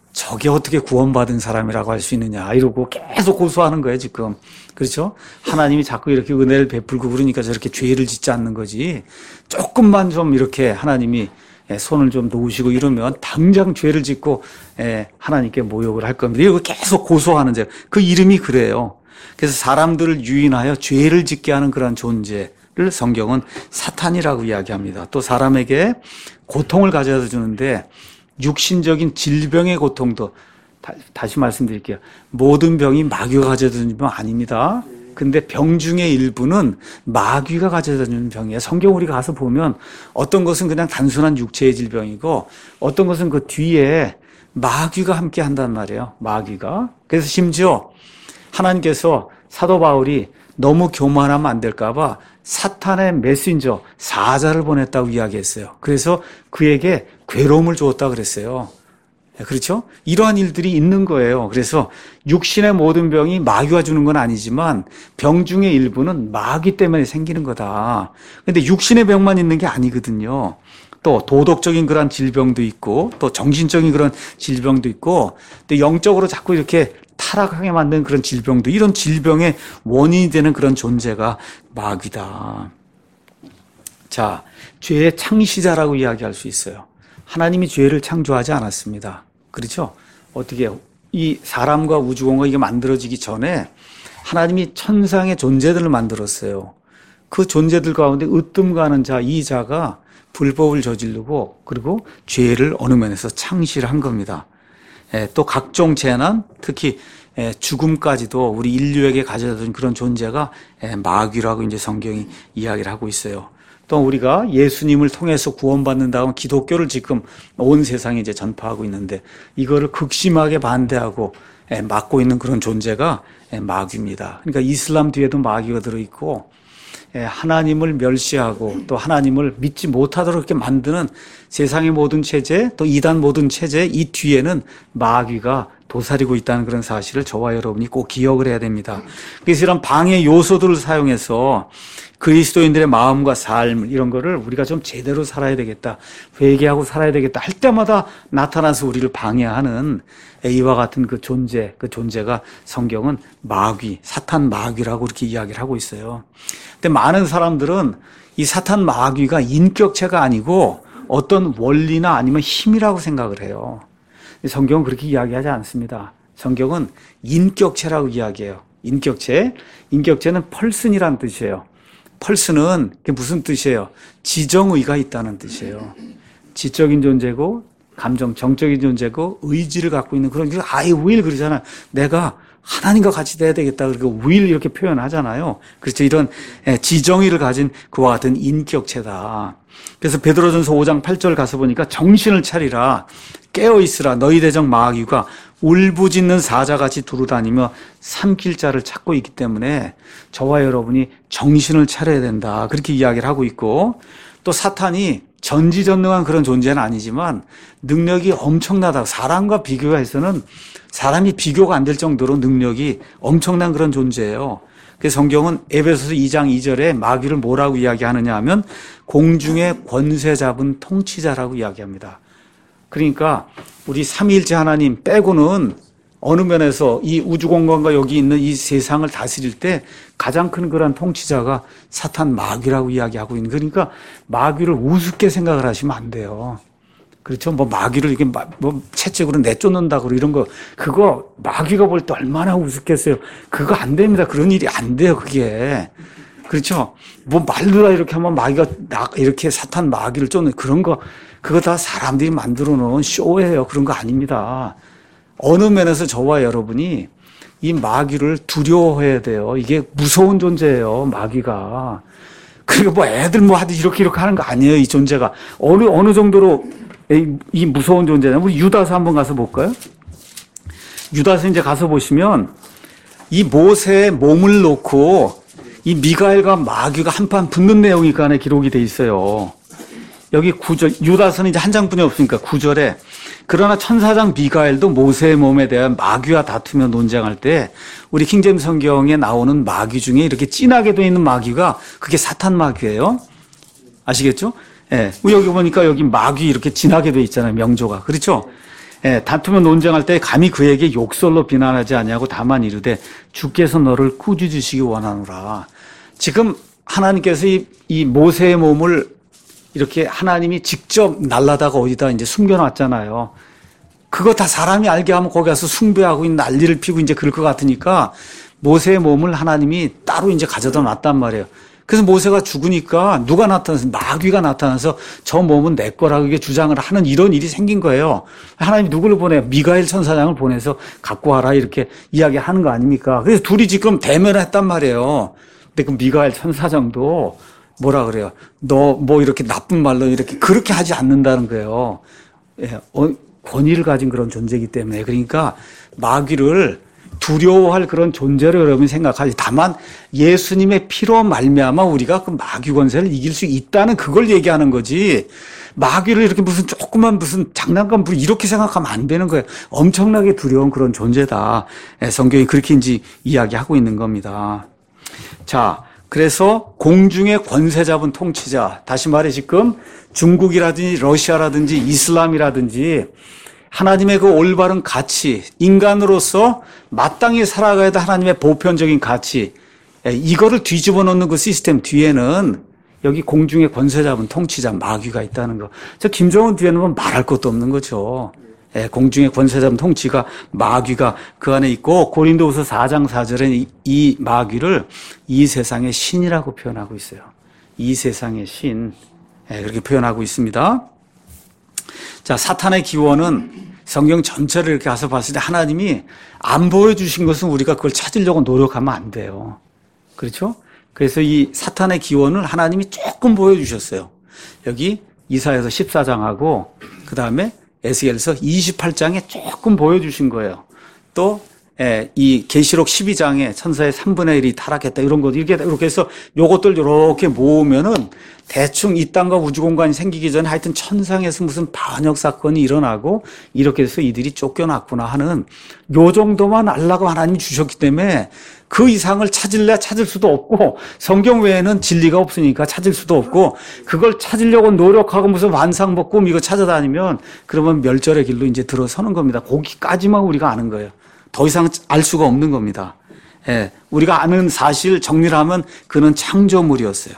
Speaker 1: 저게 어떻게 구원받은 사람이라고 할 수 있느냐 이러고 계속 고소하는 거예요 지금. 그렇죠? 하나님이 자꾸 이렇게 은혜를 베풀고 그러니까 저렇게 죄를 짓지 않는 거지. 조금만 좀 이렇게 하나님이 손을 좀 놓으시고 이러면 당장 죄를 짓고 하나님께 모욕을 할 겁니다. 이러고 계속 고소하는 죄. 그 이름이 그래요. 그래서 사람들을 유인하여 죄를 짓게 하는 그런 존재를 성경은 사탄이라고 이야기합니다. 또 사람에게 고통을 가져다 주는데 육신적인 질병의 고통도 다, 다시 말씀드릴게요. 모든 병이 마귀가 가져다 주는 병 아닙니다. 근데 병 중의 일부는 마귀가 가져다 주는 병이에요. 성경 우리 가서 보면 어떤 것은 그냥 단순한 육체의 질병이고 어떤 것은 그 뒤에 마귀가 함께 한단 말이에요. 마귀가. 그래서 심지어 하나님께서 사도 바울이 너무 교만하면 안 될까 봐 사탄의 메신저 사자를 보냈다고 이야기했어요. 그래서 그에게 괴로움을 주었다 그랬어요. 그렇죠? 이러한 일들이 있는 거예요. 그래서 육신의 모든 병이 마귀가 주는 건 아니지만 병 중의 일부는 마귀 때문에 생기는 거다. 근데 육신의 병만 있는 게 아니거든요. 또 도덕적인 그런 질병도 있고 또 정신적인 그런 질병도 있고 또 영적으로 자꾸 이렇게 타락하게 만드는 그런 질병도 이런 질병의 원인이 되는 그런 존재가 마귀다. 자, 죄의 창시자라고 이야기할 수 있어요. 하나님이 죄를 창조하지 않았습니다. 그렇죠? 어떻게 이 사람과 우주공간 이게 만들어지기 전에 하나님이 천상의 존재들을 만들었어요. 그 존재들 가운데 으뜸가는 자, 이 자가 불법을 저지르고 그리고 죄를 어느 면에서 창시를 한 겁니다. 예, 또 각종 재난, 특히 예, 죽음까지도 우리 인류에게 가져다 준 그런 존재가 예, 마귀라고 이제 성경이 이야기를 하고 있어요. 또 우리가 예수님을 통해서 구원받는 다음 기독교를 지금 온 세상에 이제 전파하고 있는데 이거를 극심하게 반대하고 예, 막고 있는 그런 존재가 예, 마귀입니다. 그러니까 이슬람 뒤에도 마귀가 들어있고 하나님을 멸시하고 또 하나님을 믿지 못하도록 이렇게 만드는 세상의 모든 체제 또 이단 모든 체제 이 뒤에는 마귀가 도사리고 있다는 그런 사실을 저와 여러분이 꼭 기억을 해야 됩니다. 그래서 이런 방해 요소들을 사용해서 그리스도인들의 마음과 삶 이런 거를 우리가 좀 제대로 살아야 되겠다. 회개하고 살아야 되겠다 할 때마다 나타나서 우리를 방해하는 이와 같은 그 존재, 그 존재가 성경은 마귀, 사탄 마귀라고 이렇게 이야기를 하고 있어요. 근데 많은 사람들은 이 사탄 마귀가 인격체가 아니고 어떤 원리나 아니면 힘이라고 생각을 해요. 성경은 그렇게 이야기하지 않습니다. 성경은 인격체라고 이야기해요. 인격체. 인격체는 펄슨이라는 뜻이에요. 펄슨은 그게 무슨 뜻이에요? 지정의가 있다는 뜻이에요. 지적인 존재고 감정, 정적인 존재고 의지를 갖고 있는 그런 I will 그러잖아요. 내가 하나님과 같이 돼야 되겠다. 그리고 will 이렇게 표현하잖아요. 그렇죠. 이런 지정의를 가진 그와 같은 인격체다. 그래서 베드로전서 오 장 팔 절 가서 보니까 정신을 차리라. 깨어있으라. 너희 대적 마귀가 울부짖는 사자같이 두루다니며 삼킬 자를 찾고 있기 때문에 저와 여러분이 정신을 차려야 된다. 그렇게 이야기를 하고 있고 또 사탄이 전지전능한 그런 존재는 아니지만 능력이 엄청나다. 사람과 비교해서는 사람이 비교가 안 될 정도로 능력이 엄청난 그런 존재예요. 그래서 성경은 에베소서 이 장 이 절에 마귀를 뭐라고 이야기하느냐 하면 공중의 권세 잡은 통치자라고 이야기합니다. 그러니까 우리 삼위일체 하나님 빼고는 어느 면에서 이 우주공간과 여기 있는 이 세상을 다스릴 때 가장 큰 그런 통치자가 사탄 마귀라고 이야기하고 있는. 그러니까 마귀를 우습게 생각을 하시면 안 돼요. 그렇죠? 뭐 마귀를 이렇게 뭐 채찍으로 내쫓는다고 이런 거 그거 마귀가 볼 때 얼마나 우습겠어요. 그거 안 됩니다. 그런 일이 안 돼요. 그게. 그렇죠? 뭐 말로라 이렇게 하면 마귀가 이렇게 사탄 마귀를 쫓는 그런 거 그거 다 사람들이 만들어 놓은 쇼예요. 그런 거 아닙니다. 어느 면에서 저와 여러분이 이 마귀를 두려워해야 돼요. 이게 무서운 존재예요. 마귀가. 그리고 뭐 애들 뭐 하듯이 이렇게 이렇게 하는 거 아니에요. 이 존재가. 어느, 어느 정도로 이, 이 무서운 존재냐. 우리 유다서 한번 가서 볼까요? 유다서 이제 가서 보시면 이 모세의 몸을 놓고 이 미가엘과 마귀가 한판 붙는 내용이 그 안에 기록이 돼 있어요. 여기 구 절, 유다서는 이제 한 장뿐이 없으니까 구 절에 그러나 천사장 미가엘도 모세의 몸에 대한 마귀와 다투며 논쟁할 때 우리 킹제임스 성경에 나오는 마귀 중에 이렇게 진하게 되어 있는 마귀가 그게 사탄 마귀예요. 아시겠죠? 예. 여기 보니까 여기 마귀 이렇게 진하게 되어 있잖아요. 명조가. 그렇죠? 예, 다투며 논쟁할 때 감히 그에게 욕설로 비난하지 아니하고 다만 이르되 주께서 너를 꾸짖으시기 원하노라. 지금 하나님께서 이, 이 모세의 몸을 이렇게 하나님이 직접 날라다가 어디다 이제 숨겨놨잖아요. 그거 다 사람이 알게 하면 거기 가서 숭배하고 난리를 피고 이제 그럴 것 같으니까 모세의 몸을 하나님이 따로 이제 가져다 놨단 말이에요. 그래서 모세가 죽으니까 누가 나타나서 마귀가 나타나서 저 몸은 내 거라고 이게 주장을 하는 이런 일이 생긴 거예요. 하나님이 누구를 보내요? 미가엘 천사장을 보내서 갖고 와라 이렇게 이야기하는 거 아닙니까? 그래서 둘이 지금 대면을 했단 말이에요. 근데 그 미가엘 천사장도 뭐라 그래요? 너 뭐 이렇게 나쁜 말로 이렇게 그렇게 하지 않는다는 거예요. 예, 어, 권위를 가진 그런 존재이기 때문에. 그러니까 마귀를 두려워할 그런 존재로 여러분이 생각하지. 다만 예수님의 피로 말미암아 우리가 그 마귀 권세를 이길 수 있다는 그걸 얘기하는 거지. 마귀를 이렇게 무슨 조그만 무슨 장난감 부리 이렇게 생각하면 안 되는 거예요. 엄청나게 두려운 그런 존재다. 성경이 그렇게 이제 이야기하고 있는 겁니다. 자, 그래서 공중의 권세 잡은 통치자. 다시 말해 지금 중국이라든지 러시아라든지 이슬람이라든지 하나님의 그 올바른 가치, 인간으로서 마땅히 살아가야 될 하나님의 보편적인 가치, 이거를 뒤집어 놓는 그 시스템 뒤에는 여기 공중의 권세 잡은 통치자 마귀가 있다는 거. 저 김정은 뒤에는 뭐 말할 것도 없는 거죠. 공중의 권세 잡은 통치가 마귀가 그 안에 있고 고린도후서 사 장 사 절에 이, 이 마귀를 이 세상의 신이라고 표현하고 있어요. 이 세상의 신. 그렇게 표현하고 있습니다. 자, 사탄의 기원은 성경 전체를 이렇게 가서 봤을 때 하나님이 안 보여주신 것은 우리가 그걸 찾으려고 노력하면 안 돼요. 그렇죠? 그래서 이 사탄의 기원을 하나님이 조금 보여주셨어요. 여기 이사야서 십사 장하고 그 다음에 에스겔서 이십팔 장에 조금 보여주신 거예요. 또 이 계시록 십이 장에 천사의 삼분의 일이 타락했다 이런 것 이렇게 이렇게 해서 요것들 이렇게 모으면은 대충 이 땅과 우주 공간이 생기기 전에 하여튼 천상에서 무슨 반역 사건이 일어나고 이렇게 해서 이들이 쫓겨났구나 하는 요 정도만 알라고 하나님이 주셨기 때문에 그 이상을 찾을래 찾을 수도 없고 성경 외에는 진리가 없으니까 찾을 수도 없고 그걸 찾으려고 노력하고 무슨 환상복 꿈 이거 찾아다니면 그러면 멸절의 길로 이제 들어서는 겁니다. 거기까지만 우리가 아는 거예요. 더 이상 알 수가 없는 겁니다. 예, 우리가 아는 사실 정리를 하면 그는 창조물이었어요.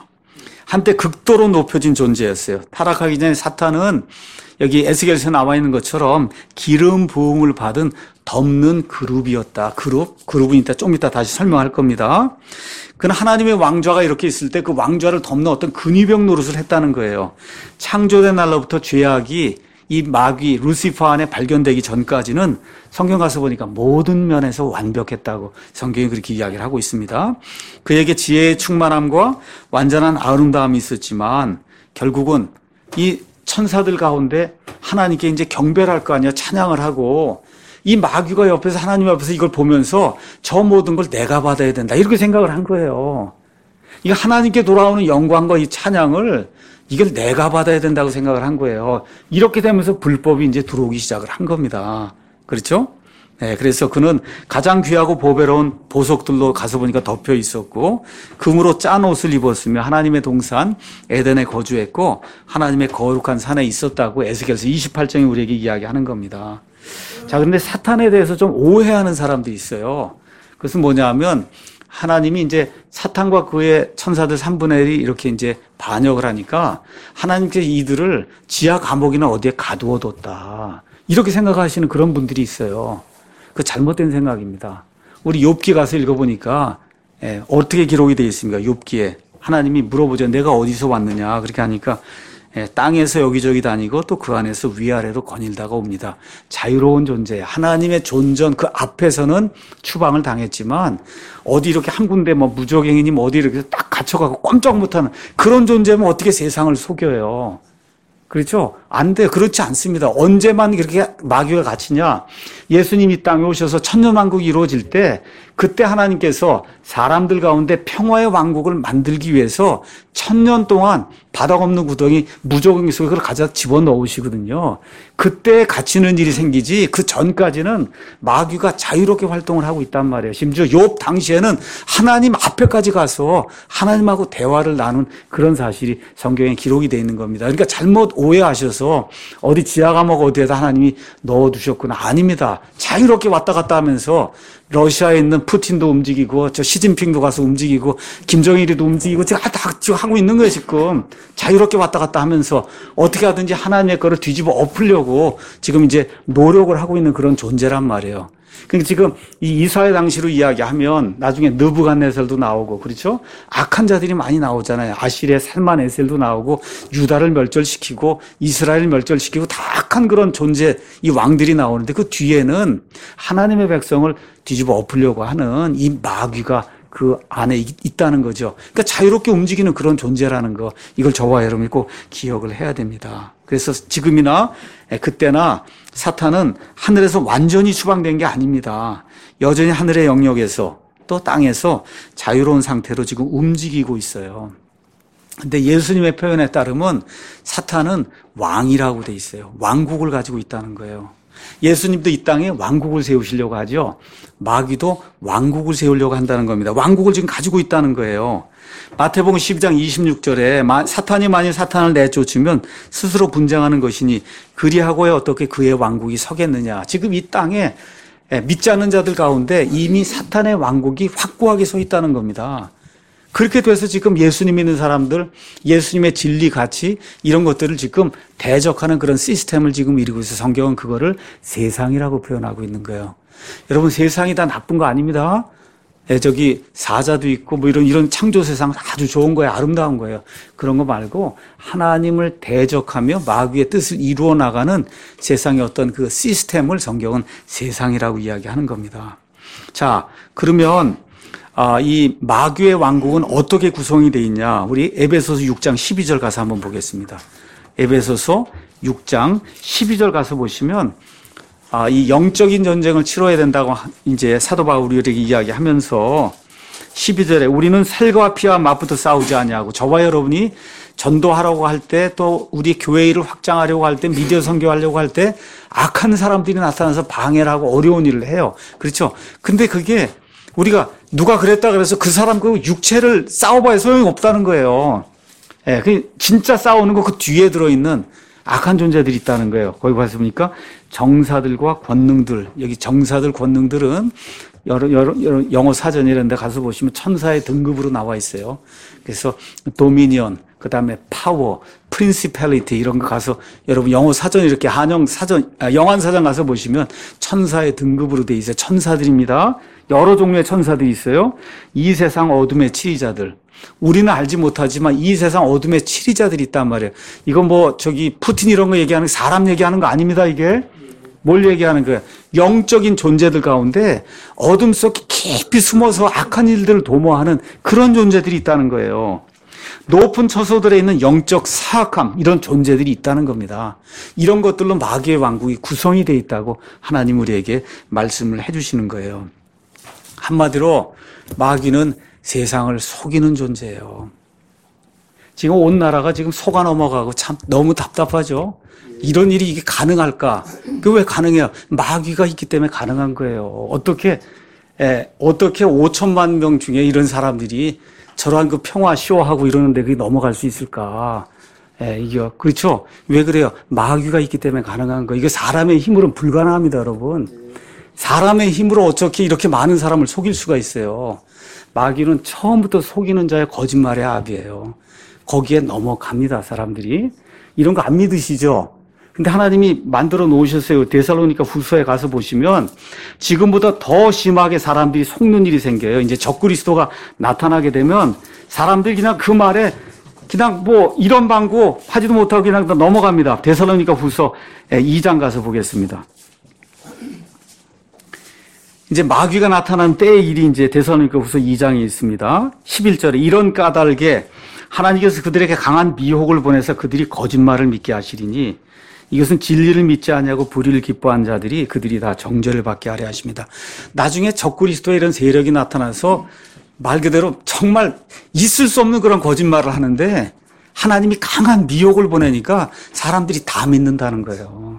Speaker 1: 한때 극도로 높여진 존재였어요. 타락하기 전에 사탄은 여기 에스겔서에 나와 있는 것처럼 기름 부음을 받은 덮는 그룹이었다. 그룹, 그룹은 이따 좀 이따 다시 설명할 겁니다. 그는 하나님의 왕좌가 이렇게 있을 때 그 왕좌를 덮는 어떤 근위병 노릇을 했다는 거예요. 창조된 날로부터 죄악이 이 마귀 루시퍼 안에 발견되기 전까지는 성경 가서 보니까 모든 면에서 완벽했다고 성경이 그렇게 이야기를 하고 있습니다. 그에게 지혜의 충만함과 완전한 아름다움이 있었지만 결국은 이 천사들 가운데 하나님께 이제 경배를 할 거 아니야. 찬양을 하고 이 마귀가 옆에서 하나님 앞에서 이걸 보면서 저 모든 걸 내가 받아야 된다 이렇게 생각을 한 거예요. 이 하나님께 돌아오는 영광과 이 찬양을 이걸 내가 받아야 된다고 생각을 한 거예요. 이렇게 되면서 불법이 이제 들어오기 시작을 한 겁니다. 그렇죠? 네, 그래서 그는 가장 귀하고 보배로운 보석들로 가서 보니까 덮여 있었고 금으로 짠 옷을 입었으며 하나님의 동산 에덴에 거주했고 하나님의 거룩한 산에 있었다고 에스겔서 이십팔 장이 우리에게 이야기하는 겁니다. 자, 그런데 사탄에 대해서 좀 오해하는 사람들이 있어요. 그것은 뭐냐면 하나님이 이제 사탄과 그의 천사들 삼분의 일이 이렇게 이제 반역을 하니까 하나님께서 이들을 지하 감옥이나 어디에 가두어뒀다. 이렇게 생각하시는 그런 분들이 있어요. 그 잘못된 생각입니다. 우리 욥기 가서 읽어보니까 예, 어떻게 기록이 되어 있습니까? 욥기에 하나님이 물어보죠. 내가 어디서 왔느냐. 그렇게 하니까 예, 땅에서 여기저기 다니고 또 그 안에서 위아래로 거닐다가 옵니다. 자유로운 존재. 하나님의 존전 그 앞에서는 추방을 당했지만 어디 이렇게 한 군데 뭐 무적행이니 뭐 어디 이렇게 딱 갇혀가고 꼼짝 못하는 그런 존재면 어떻게 세상을 속여요. 그렇죠? 안 돼. 그렇지 않습니다. 언제만 그렇게 마귀가 갇히냐. 예수님이 이 땅에 오셔서 천년왕국이 이루어질 때 그때 하나님께서 사람들 가운데 평화의 왕국을 만들기 위해서 천년 동안 바닥 없는 구덩이 무조건 속에 그걸 가져 집어넣으시거든요. 그때 갇히는 일이 생기지 그 전까지는 마귀가 자유롭게 활동을 하고 있단 말이에요. 심지어 욥 당시에는 하나님 앞에까지 가서 하나님하고 대화를 나눈 그런 사실이 성경에 기록이 되어 있는 겁니다. 그러니까 잘못 오해하셔서 어디 지하 감옥 어디에다 하나님이 넣어두셨구나. 아닙니다. 자유롭게 왔다 갔다 하면서 러시아에 있는 푸틴도 움직이고 저 시진핑도 가서 움직이고 김정일이도 움직이고 제가 다 하고 있는 거예요. 지금 자유롭게 왔다 갔다 하면서 어떻게 하든지 하나님의 거를 뒤집어 엎으려고 지금 이제 노력을 하고 있는 그런 존재란 말이에요. 그러니까 지금 이 이사야 당시로 이야기하면 나중에 느부갓네살도 나오고 그렇죠? 악한 자들이 많이 나오잖아요. 아시리의 살만에셀도 나오고 유다를 멸절시키고 이스라엘을 멸절시키고 다 악한 그런 존재 이 왕들이 나오는데 그 뒤에는 하나님의 백성을 뒤집어 엎으려고 하는 이 마귀가 그 안에 있다는 거죠. 그러니까 자유롭게 움직이는 그런 존재라는 거 이걸 저와 여러분이 꼭 기억을 해야 됩니다. 그래서 지금이나 그때나 사탄은 하늘에서 완전히 추방된 게 아닙니다. 여전히 하늘의 영역에서 또 땅에서 자유로운 상태로 지금 움직이고 있어요. 근데 예수님의 표현에 따르면 사탄은 왕이라고 돼 있어요. 왕국을 가지고 있다는 거예요. 예수님도 이 땅에 왕국을 세우시려고 하죠. 마귀도 왕국을 세우려고 한다는 겁니다. 왕국을 지금 가지고 있다는 거예요. 마태복음 십이 장 이십육 절에 사탄이 만일 사탄을 내쫓으면 스스로 분쟁하는 것이니 그리하고야 어떻게 그의 왕국이 서겠느냐. 지금 이 땅에 믿지 않는 자들 가운데 이미 사탄의 왕국이 확고하게 서 있다는 겁니다. 그렇게 돼서 지금 예수님 믿는 사람들, 예수님의 진리, 가치 이런 것들을 지금 대적하는 그런 시스템을 지금 이루고 있어서 성경은 그거를 세상이라고 표현하고 있는 거예요. 여러분 세상이 다 나쁜 거 아닙니다. 예, 저기 사자도 있고 뭐 이런 이런 창조 세상 아주 좋은 거예요. 아름다운 거예요. 그런 거 말고 하나님을 대적하며 마귀의 뜻을 이루어 나가는 세상의 어떤 그 시스템을 성경은 세상이라고 이야기하는 겁니다. 자, 그러면 아, 이 마귀의 왕국은 어떻게 구성이 되어 있냐? 우리 에베소서 육 장 십이 절 가서 한번 보겠습니다. 에베소서 육 장 십이 절 가서 보시면 아, 이 영적인 전쟁을 치러야 된다고 이제 사도 바울이 이렇게 이야기하면서 십이 절에 우리는 살과 피와 맞부터 싸우지 아니하고 저와 여러분이 전도하려고 할 때 또 우리 교회 일을 확장하려고 할 때 미디어 선교하려고 할 때 악한 사람들이 나타나서 방해를 하고 어려운 일을 해요. 그렇죠? 근데 그게 우리가 누가 그랬다 그래서 그 사람 그 육체를 싸워봐야 소용이 없다는 거예요. 예, 그 진짜 싸우는 거 그 뒤에 들어있는 악한 존재들이 있다는 거예요. 거기 봤습니까? 정사들과 권능들. 여기 정사들, 권능들은 여러, 여러, 여러 영어 사전 이런 데 가서 보시면 천사의 등급으로 나와 있어요. 그래서 도미니언, 그 다음에 파워, 프린시팔리티 이런 거 가서 여러분 영어 사전 이렇게 한영 사전, 아, 영한 사전 가서 보시면 천사의 등급으로 돼 있어요. 천사들입니다. 여러 종류의 천사들이 있어요. 이 세상 어둠의 치리자들. 우리는 알지 못하지만 이 세상 어둠의 치리자들이 있단 말이에요. 이건 뭐 저기 푸틴 이런 거 얘기하는 사람 얘기하는 거 아닙니다. 이게 뭘 얘기하는 거예요? 영적인 존재들 가운데 어둠 속에 깊이 숨어서 악한 일들을 도모하는 그런 존재들이 있다는 거예요. 높은 처소들에 있는 영적 사악함 이런 존재들이 있다는 겁니다. 이런 것들로 마귀의 왕국이 구성이 되어 있다고 하나님 우리에게 말씀을 해주시는 거예요. 한마디로 마귀는 세상을 속이는 존재예요. 지금 온 나라가 지금 속아 넘어가고 참 너무 답답하죠. 이런 일이 이게 가능할까? 그 왜 가능해요? 마귀가 있기 때문에 가능한 거예요. 어떻게 에, 어떻게 오천만 명 중에 이런 사람들이 저러한 그 평화 쇼하고 이러는데 그게 넘어갈 수 있을까? 에, 이게 그렇죠? 왜 그래요? 마귀가 있기 때문에 가능한 거예요. 이게 사람의 힘으로는 불가능합니다, 여러분. 사람의 힘으로 어떻게 이렇게 많은 사람을 속일 수가 있어요? 마귀는 처음부터 속이는 자의 거짓말의 압이에요. 거기에 넘어갑니다, 사람들이. 이런 거 안 믿으시죠? 근데 하나님이 만들어 놓으셨어요. 데살로니가 후서에 가서 보시면 지금보다 더 심하게 사람들이 속는 일이 생겨요. 이제 적그리스도가 나타나게 되면 사람들이 그냥 그 말에 그냥 뭐 이런 방구 하지도 못하고 그냥 넘어갑니다. 데살로니가 후서 이 장 가서 보겠습니다. 이제 마귀가 나타나는 때의 일이 이제 데살로니가 후서 이 장에 있습니다. 십일 절에 이런 까닭에 하나님께서 그들에게 강한 미혹을 보내서 그들이 거짓말을 믿게 하시리니 이것은 진리를 믿지 않냐고 불의를 기뻐한 자들이 그들이 다 정죄를 받게 하려 하십니다. 나중에 적그리스도의 이런 세력이 나타나서 말 그대로 정말 있을 수 없는 그런 거짓말을 하는데 하나님이 강한 미혹을 보내니까 사람들이 다 믿는다는 거예요.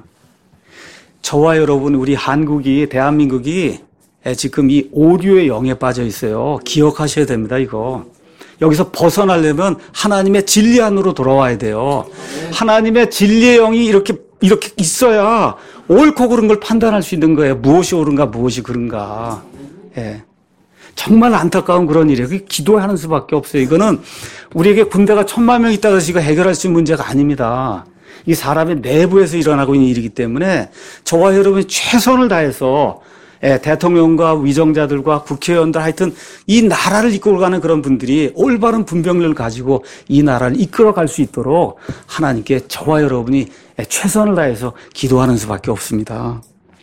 Speaker 1: 저와 여러분, 우리 한국이, 대한민국이 지금 이 오류의 영에 빠져 있어요. 기억하셔야 됩니다, 이거. 여기서 벗어나려면 하나님의 진리 안으로 돌아와야 돼요. 하나님의 진리의 영이 이렇게, 이렇게 있어야 옳고 그른 걸 판단할 수 있는 거예요. 무엇이 옳은가, 무엇이 그른가. 예. 정말 안타까운 그런 일이에요. 기도하는 수밖에 없어요. 이거는 우리에게 군대가 천만 명 있다고 해서 이거 해결할 수 있는 문제가 아닙니다. 이 사람의 내부에서 일어나고 있는 일이기 때문에 저와 여러분이 최선을 다해서 예, 대통령과 위정자들과 국회의원들 하여튼 이 나라를 이끌어가는 그런 분들이 올바른 분별력을 가지고 이 나라를 이끌어갈 수 있도록 하나님께 저와 여러분이 최선을 다해서 기도하는 수밖에 없습니다.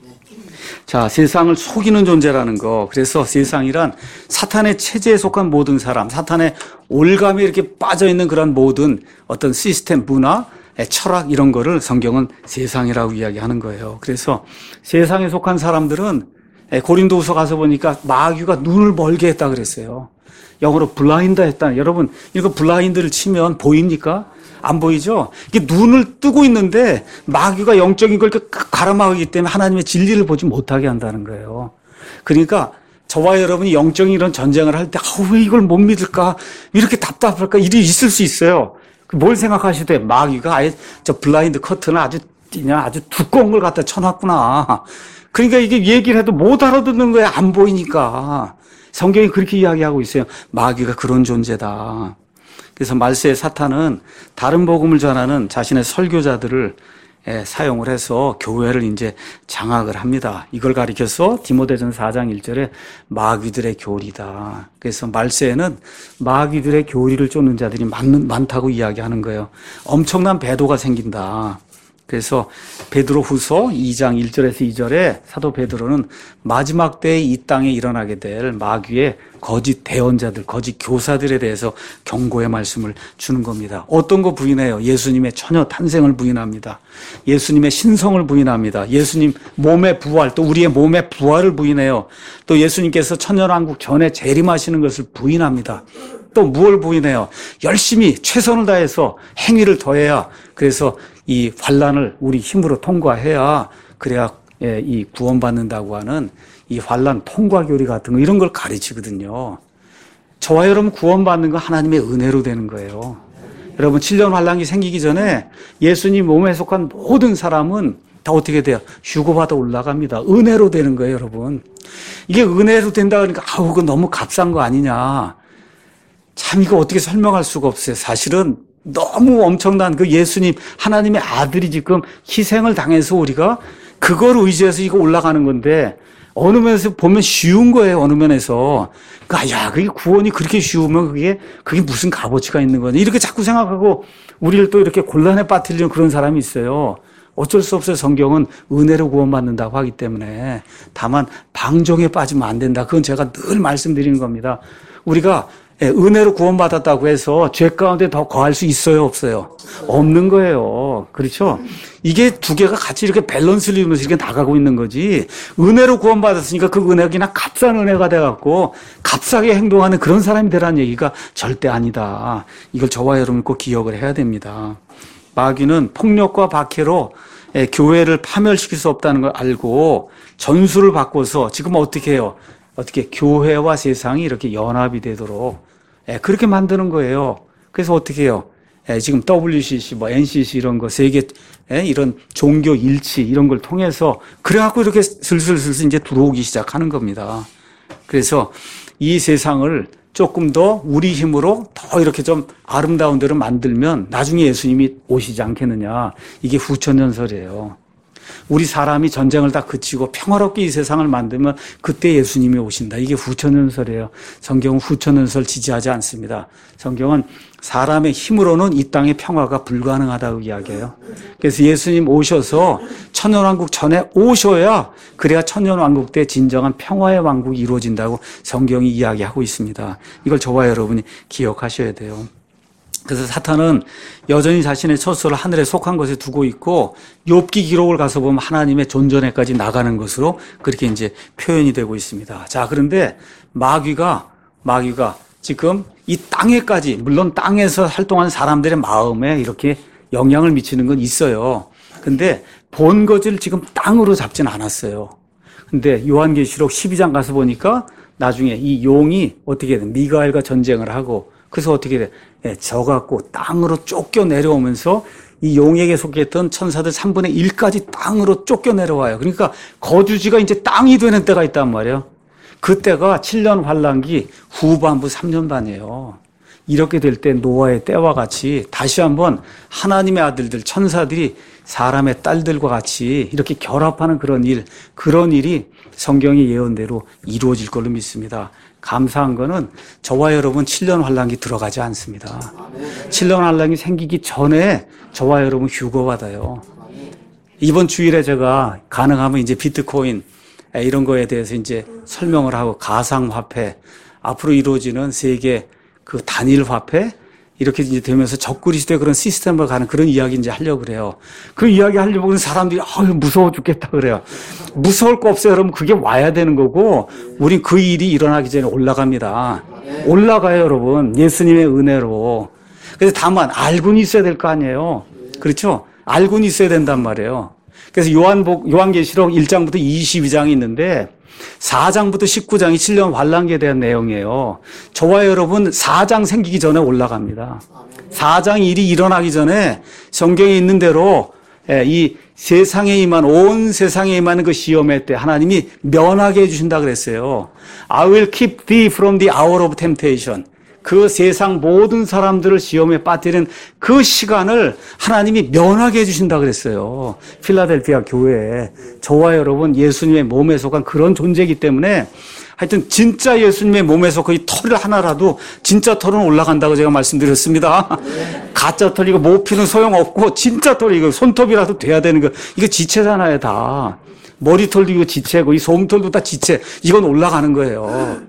Speaker 1: 자, 세상을 속이는 존재라는 거. 그래서 세상이란 사탄의 체제에 속한 모든 사람, 사탄의 올감에 이렇게 빠져있는 그런 모든 어떤 시스템, 문화, 철학 이런 거를 성경은 세상이라고 이야기하는 거예요. 그래서 세상에 속한 사람들은 고린도후서 가서 보니까 마귀가 눈을 멀게 했다 그랬어요. 영어로 블라인드 했다. 여러분, 이거 블라인드를 치면 보입니까? 안 보이죠? 이게 눈을 뜨고 있는데 마귀가 영적인 걸 가로막기 때문에 하나님의 진리를 보지 못하게 한다는 거예요. 그러니까 저와 여러분이 영적인 이런 전쟁을 할 때, 아, 왜 이걸 못 믿을까? 이렇게 답답할까? 일이 있을 수 있어요. 뭘 생각하시되 마귀가 아예 저 블라인드 커튼을 아주 그냥 아주 두꺼운 걸 갖다 쳐놨구나. 그러니까 이게 얘기를 해도 못 알아듣는 거예요. 안 보이니까. 성경이 그렇게 이야기하고 있어요. 마귀가 그런 존재다. 그래서 말세의 사탄은 다른 복음을 전하는 자신의 설교자들을 사용을 해서 교회를 이제 장악을 합니다. 이걸 가리켜서 디모데전 사 장 일 절에 마귀들의 교리다. 그래서 말세에는 마귀들의 교리를 쫓는 자들이 많다고 이야기하는 거예요. 엄청난 배도가 생긴다. 그래서 베드로후서 이 장 일 절에서 이 절에 사도 베드로는 마지막 때에 이 땅에 일어나게 될 마귀의 거짓 대언자들, 거짓 교사들에 대해서 경고의 말씀을 주는 겁니다. 어떤 거 부인해요? 예수님의 처녀 탄생을 부인합니다. 예수님의 신성을 부인합니다. 예수님 몸의 부활, 또 우리의 몸의 부활을 부인해요. 또 예수님께서 천년왕국 전에 재림하시는 것을 부인합니다. 또 무엇을 부인해요? 열심히 최선을 다해서 행위를 더해야, 그래서 이 환난을 우리 힘으로 통과해야 그래야 이 구원받는다고 하는 이 환난 통과 교리 같은 거 이런 걸 가르치거든요. 저와 여러분 구원받는 거 하나님의 은혜로 되는 거예요. 여러분 칠 년 환난이 생기기 전에 예수님 몸에 속한 모든 사람은 다 어떻게 돼요? 휴거받아 올라갑니다. 은혜로 되는 거예요, 여러분. 이게 은혜로 된다 그러니까 아우 그거 너무 값싼 거 아니냐. 참 이거 어떻게 설명할 수가 없어요. 사실은 너무 엄청난 그 예수님 하나님의 아들이 지금 희생을 당해서 우리가 그걸 의지해서 이거 올라가는 건데 어느 면에서 보면 쉬운 거예요. 어느 면에서. 그러니까 야, 그게 구원이 그렇게 쉬우면 그게 그게 무슨 값어치가 있는 거냐. 이렇게 자꾸 생각하고 우리를 또 이렇게 곤란에 빠뜨리는 그런 사람이 있어요. 어쩔 수 없어요. 성경은 은혜로 구원받는다고 하기 때문에. 다만 방종에 빠지면 안 된다. 그건 제가 늘 말씀드리는 겁니다. 우리가 은혜로 구원받았다고 해서 죄 가운데 더 거할 수 있어요, 없어요? 없는 거예요. 그렇죠? 이게 두 개가 같이 이렇게 밸런스를 이루면서 이렇게 나가고 있는 거지. 은혜로 구원받았으니까 그 은혜가 그냥 값싼 은혜가 돼갖고 값싸게 행동하는 그런 사람이 되라는 얘기가 절대 아니다. 이걸 저와 여러분 꼭 기억을 해야 됩니다. 마귀는 폭력과 박해로 교회를 파멸시킬 수 없다는 걸 알고 전술을 바꿔서 지금 어떻게 해요? 어떻게 교회와 세상이 이렇게 연합이 되도록 그렇게 만드는 거예요. 그래서 어떻게 해요? 지금 더블유씨씨, 뭐 엔씨씨 이런 거 세계 이런 종교 일치 이런 걸 통해서 그래갖고 이렇게 슬슬슬슬 이제 들어오기 시작하는 겁니다. 그래서 이 세상을 조금 더 우리 힘으로 더 이렇게 좀 아름다운 데로 만들면 나중에 예수님이 오시지 않겠느냐. 이게 후천연설이에요. 우리 사람이 전쟁을 다 그치고 평화롭게 이 세상을 만들면 그때 예수님이 오신다. 이게 후천연설이에요. 성경은 후천연설 지지하지 않습니다. 성경은 사람의 힘으로는 이 땅의 평화가 불가능하다고 이야기해요. 그래서 예수님 오셔서 천년왕국 전에 오셔야 그래야 천년왕국 때 진정한 평화의 왕국이 이루어진다고 성경이 이야기하고 있습니다. 이걸 저와 여러분이 기억하셔야 돼요. 그래서 사탄은 여전히 자신의 처소를 하늘에 속한 것에 두고 있고 욥기 기록을 가서 보면 하나님의 존전에까지 나가는 것으로 그렇게 이제 표현이 되고 있습니다. 자, 그런데 마귀가 마귀가 지금 이 땅에까지, 물론 땅에서 활동하는 사람들의 마음에 이렇게 영향을 미치는 건 있어요. 근데 본거지를 지금 땅으로 잡지는 않았어요. 근데 요한계시록 십이 장 가서 보니까 나중에 이 용이 어떻게 돼? 미가엘과 전쟁을 하고 그래서 어떻게 돼? 예, 져갖고 땅으로 쫓겨 내려오면서 이 용에게 속했던 천사들 삼분의 일까지 땅으로 쫓겨 내려와요. 그러니까 거주지가 이제 땅이 되는 때가 있단 말이에요. 그때가 칠 년 환란기 후반부 삼 년 반이에요. 이렇게 될 때 노아의 때와 같이 다시 한번 하나님의 아들들, 천사들이 사람의 딸들과 같이 이렇게 결합하는 그런 일, 그런 일이 성경의 예언대로 이루어질 걸로 믿습니다. 감사한 거는 저와 여러분 칠 년 환란기 들어가지 않습니다. 칠 년 환란기 생기기 전에 저와 여러분 휴거받아요. 이번 주일에 제가 가능하면 이제 비트코인 이런 거에 대해서 이제 설명을 하고 가상화폐, 앞으로 이루어지는 세계 그 단일 화폐 이렇게 이제 되면서 적그리스도의 그런 시스템을 가는 그런 이야기 이제 하려고 그래요. 그 이야기 하려고 하는 사람들이 아유 무서워 죽겠다 그래요. 무서울 거 없어요. 여러분 그게 와야 되는 거고 우린 그 일이 일어나기 전에 올라갑니다. 올라가요, 여러분. 예수님의 은혜로. 그래서 다만 알고는 있어야 될 거 아니에요. 그렇죠? 알고는 있어야 된단 말이에요. 그래서 요한복 요한계시록 일 장부터 이십이 장이 있는데 사 장부터 십구 장이 칠 년 환란기에 대한 내용이에요. 저와 여러분 사 장 생기기 전에 올라갑니다. 사 장 일이 일어나기 전에 성경에 있는 대로 이 세상에 임한 온 세상에 임하는 그 시험의 때 하나님이 면하게 해주신다 그랬어요. I will keep thee from the hour of temptation. 그 세상 모든 사람들을 시험에 빠뜨리는 그 시간을 하나님이 면하게 해주신다 그랬어요. 필라델피아 교회에 저와 여러분 예수님의 몸에 속한 그런 존재이기 때문에 하여튼 진짜 예수님의 몸에 속한 이 털 하나라도 진짜 털은 올라간다고 제가 말씀드렸습니다. 가짜 털 이거 모피는 소용없고 진짜 털 이거 손톱이라도 돼야 되는 거 이거 지체잖아요 다. 머리털도 이거 지체고 이 솜털도 다 지체. 이건 올라가는 거예요.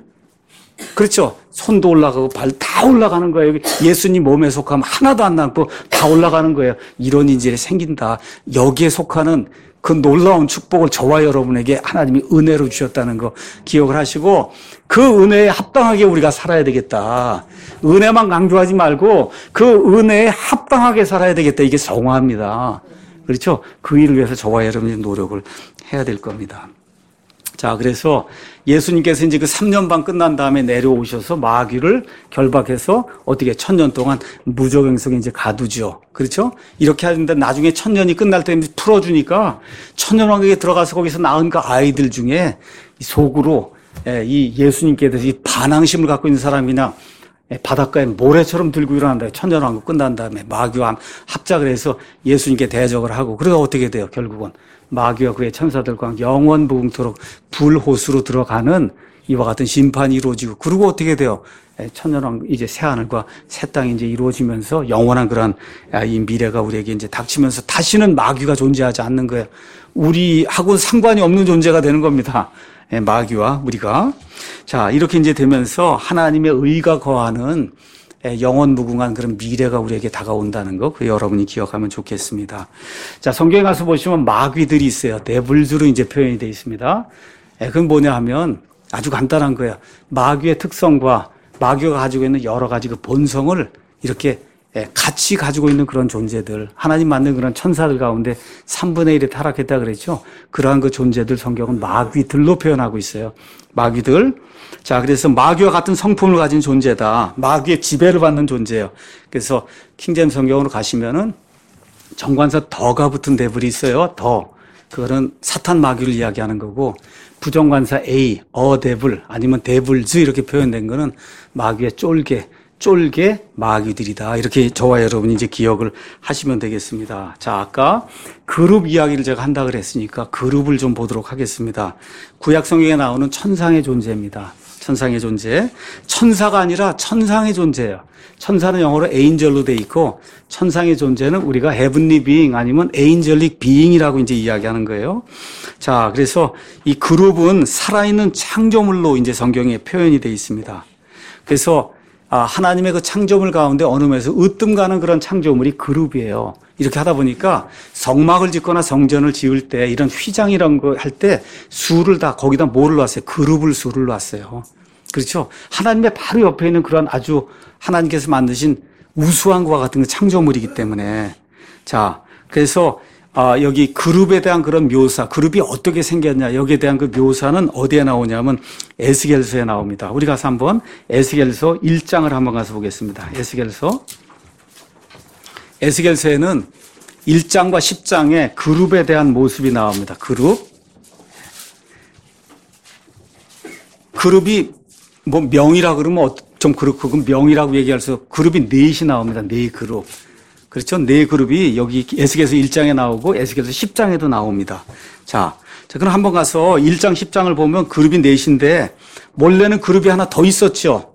Speaker 1: 그렇죠. 손도 올라가고 발 다 올라가는 거예요. 예수님 몸에 속하면 하나도 안 남고 다 올라가는 거예요. 이런 인질이 생긴다. 여기에 속하는 그 놀라운 축복을 저와 여러분에게 하나님이 은혜로 주셨다는 거 기억을 하시고 그 은혜에 합당하게 우리가 살아야 되겠다. 은혜만 강조하지 말고 그 은혜에 합당하게 살아야 되겠다. 이게 성화입니다. 그렇죠. 그 일을 위해서 저와 여러분이 노력을 해야 될 겁니다. 자, 그래서 예수님께서 이제 그 삼 년 반 끝난 다음에 내려오셔서 마귀를 결박해서 어떻게 천년 동안 무적행성에 이제 가두죠. 그렇죠? 이렇게 하는데 나중에 천년이 끝날 때 풀어주니까 천년왕국에 들어가서 거기서 낳은 그 아이들 중에 속으로 이 예수님께 대해서 이 반항심을 갖고 있는 사람이나 바닷가에 모래처럼 들고 일어난다. 천년왕국 끝난 다음에 마귀와 합작을 해서 예수님께 대적을 하고 그래서 어떻게 돼요? 결국은 마귀와 그의 천사들과 영원 무궁토록 불호수로 들어가는 이와 같은 심판이 이루어지고 그리고 어떻게 돼요? 천년왕국 이제 새 하늘과 새 땅이 이제 이루어지면서 영원한 그런 이 미래가 우리에게 이제 닥치면서 다시는 마귀가 존재하지 않는 거예요. 우리하고는 상관이 없는 존재가 되는 겁니다. 마귀와 우리가. 자, 이렇게 이제 되면서 하나님의 의가 거하는 영원 무궁한 그런 미래가 우리에게 다가온다는 거, 그 여러분이 기억하면 좋겠습니다. 자, 성경에 가서 보시면 마귀들이 있어요. 데블즈로 이제 표현이 되어 있습니다. 그건 뭐냐 하면 아주 간단한 거예요. 마귀의 특성과 마귀가 가지고 있는 여러 가지 그 본성을 이렇게 같이 가지고 있는 그런 존재들, 하나님 만든 그런 천사들 가운데 삼분의 일이 타락했다 그랬죠. 그러한 그 존재들 성경은 마귀들로 표현하고 있어요. 마귀들. 자, 그래서 마귀와 같은 성품을 가진 존재다. 마귀의 지배를 받는 존재예요. 그래서 킹제임스 성경으로 가시면은 정관사 더가 붙은 데블이 있어요. 더. 그거는 사탄 마귀를 이야기하는 거고 부정관사 A, 어 데블 아니면 데블즈 이렇게 표현된 거는 마귀의 쫄개. 쫄개 마귀들이다. 이렇게 저와 여러분이 이제 기억을 하시면 되겠습니다. 자, 아까 그룹 이야기를 제가 한다 그랬으니까 그룹을 좀 보도록 하겠습니다. 구약 성경에 나오는 천상의 존재입니다. 천상의 존재. 천사가 아니라 천상의 존재예요. 천사는 영어로 에인절로 돼 있고 천상의 존재는 우리가 heavenly being 아니면 angelic being이라고 이제 이야기하는 거예요. 자, 그래서 이 그룹은 살아있는 창조물로 이제 성경에 표현이 돼 있습니다. 그래서 아, 하나님의 그 창조물 가운데 어느 면에서 으뜸 가는 그런 창조물이 그룹이에요. 이렇게 하다 보니까 성막을 짓거나 성전을 지을 때 이런 휘장이란 거 할 때 수를 다 거기다 뭐를 놨어요? 그룹을 수를 놨어요. 그렇죠? 하나님의 바로 옆에 있는 그런 아주 하나님께서 만드신 우수한 것과 같은 그 창조물이기 때문에. 자, 그래서 아, 여기 그룹에 대한 그런 묘사, 그룹이 어떻게 생겼냐, 여기에 대한 그 묘사는 어디에 나오냐면 에스겔서에 나옵니다. 우리 가서 한번 에스겔서 일 장을 한번 가서 보겠습니다. 에스겔서. 에스겔서에는 일 장과 십 장에 그룹에 대한 모습이 나옵니다. 그룹. 그룹이 뭐 명이라 그러면 좀 그렇고, 그 명이라고 얘기할 수, 그룹이 넷이 나옵니다. 네 그룹. 그렇죠? 네 그룹이 여기 에스겔서 일 장에 나오고 에스겔서 십 장에도 나옵니다. 자, 자, 그럼 한번 가서 일 장, 십 장을 보면 그룹이 넷인데 원래는 그룹이 하나 더 있었죠?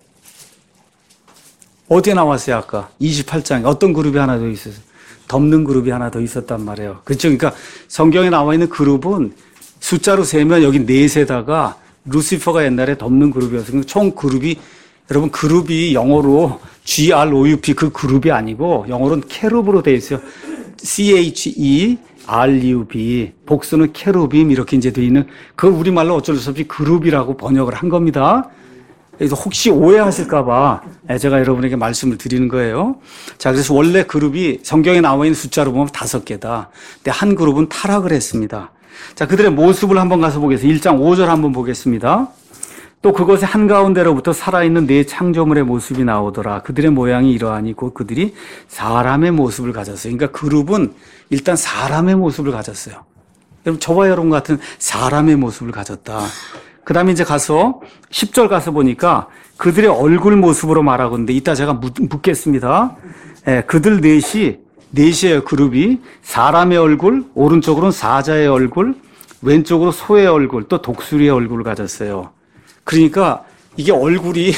Speaker 1: 어디에 나왔어요, 아까? 이십팔 장에. 어떤 그룹이 하나 더 있었어요? 덮는 그룹이 하나 더 있었단 말이에요. 그렇죠? 그러니까 성경에 나와 있는 그룹은 숫자로 세면 여기 넷에다가 루시퍼가 옛날에 덮는 그룹이었어요. 총 그룹이, 여러분 그룹이 영어로 지 알 오 유 피 그 그룹이 아니고 영어로는 캐룹으로 되어 있어요. 씨 에이치 이 알 유 비. 복수는 캐루빔 이렇게 이제 되어 있는, 그걸 우리말로 어쩔 수 없이 그룹이라고 번역을 한 겁니다. 그래서 혹시 오해하실까봐 제가 여러분에게 말씀을 드리는 거예요. 자, 그래서 원래 그룹이 성경에 나와 있는 숫자로 보면 다섯 개다. 근데 한 그룹은 타락을 했습니다. 자, 그들의 모습을 한번 가서 보겠습니다. 일 장 오 절 한번 보겠습니다. 또 그것의 한가운데로부터 살아있는 네 창조물의 모습이 나오더라. 그들의 모양이 이러하니 곧 그들이 사람의 모습을 가졌어요. 그러니까 그룹은 일단 사람의 모습을 가졌어요. 여러분, 저와 여러분 같은 사람의 모습을 가졌다. 그 다음에 이제 가서 십 절 가서 보니까 그들의 얼굴 모습으로 말하고 있는데 이따 제가 묻겠습니다. 예, 그들 넷이, 넷이에요, 그룹이. 사람의 얼굴, 오른쪽으로는 사자의 얼굴, 왼쪽으로 소의 얼굴, 또 독수리의 얼굴을 가졌어요. 그러니까 이게 얼굴이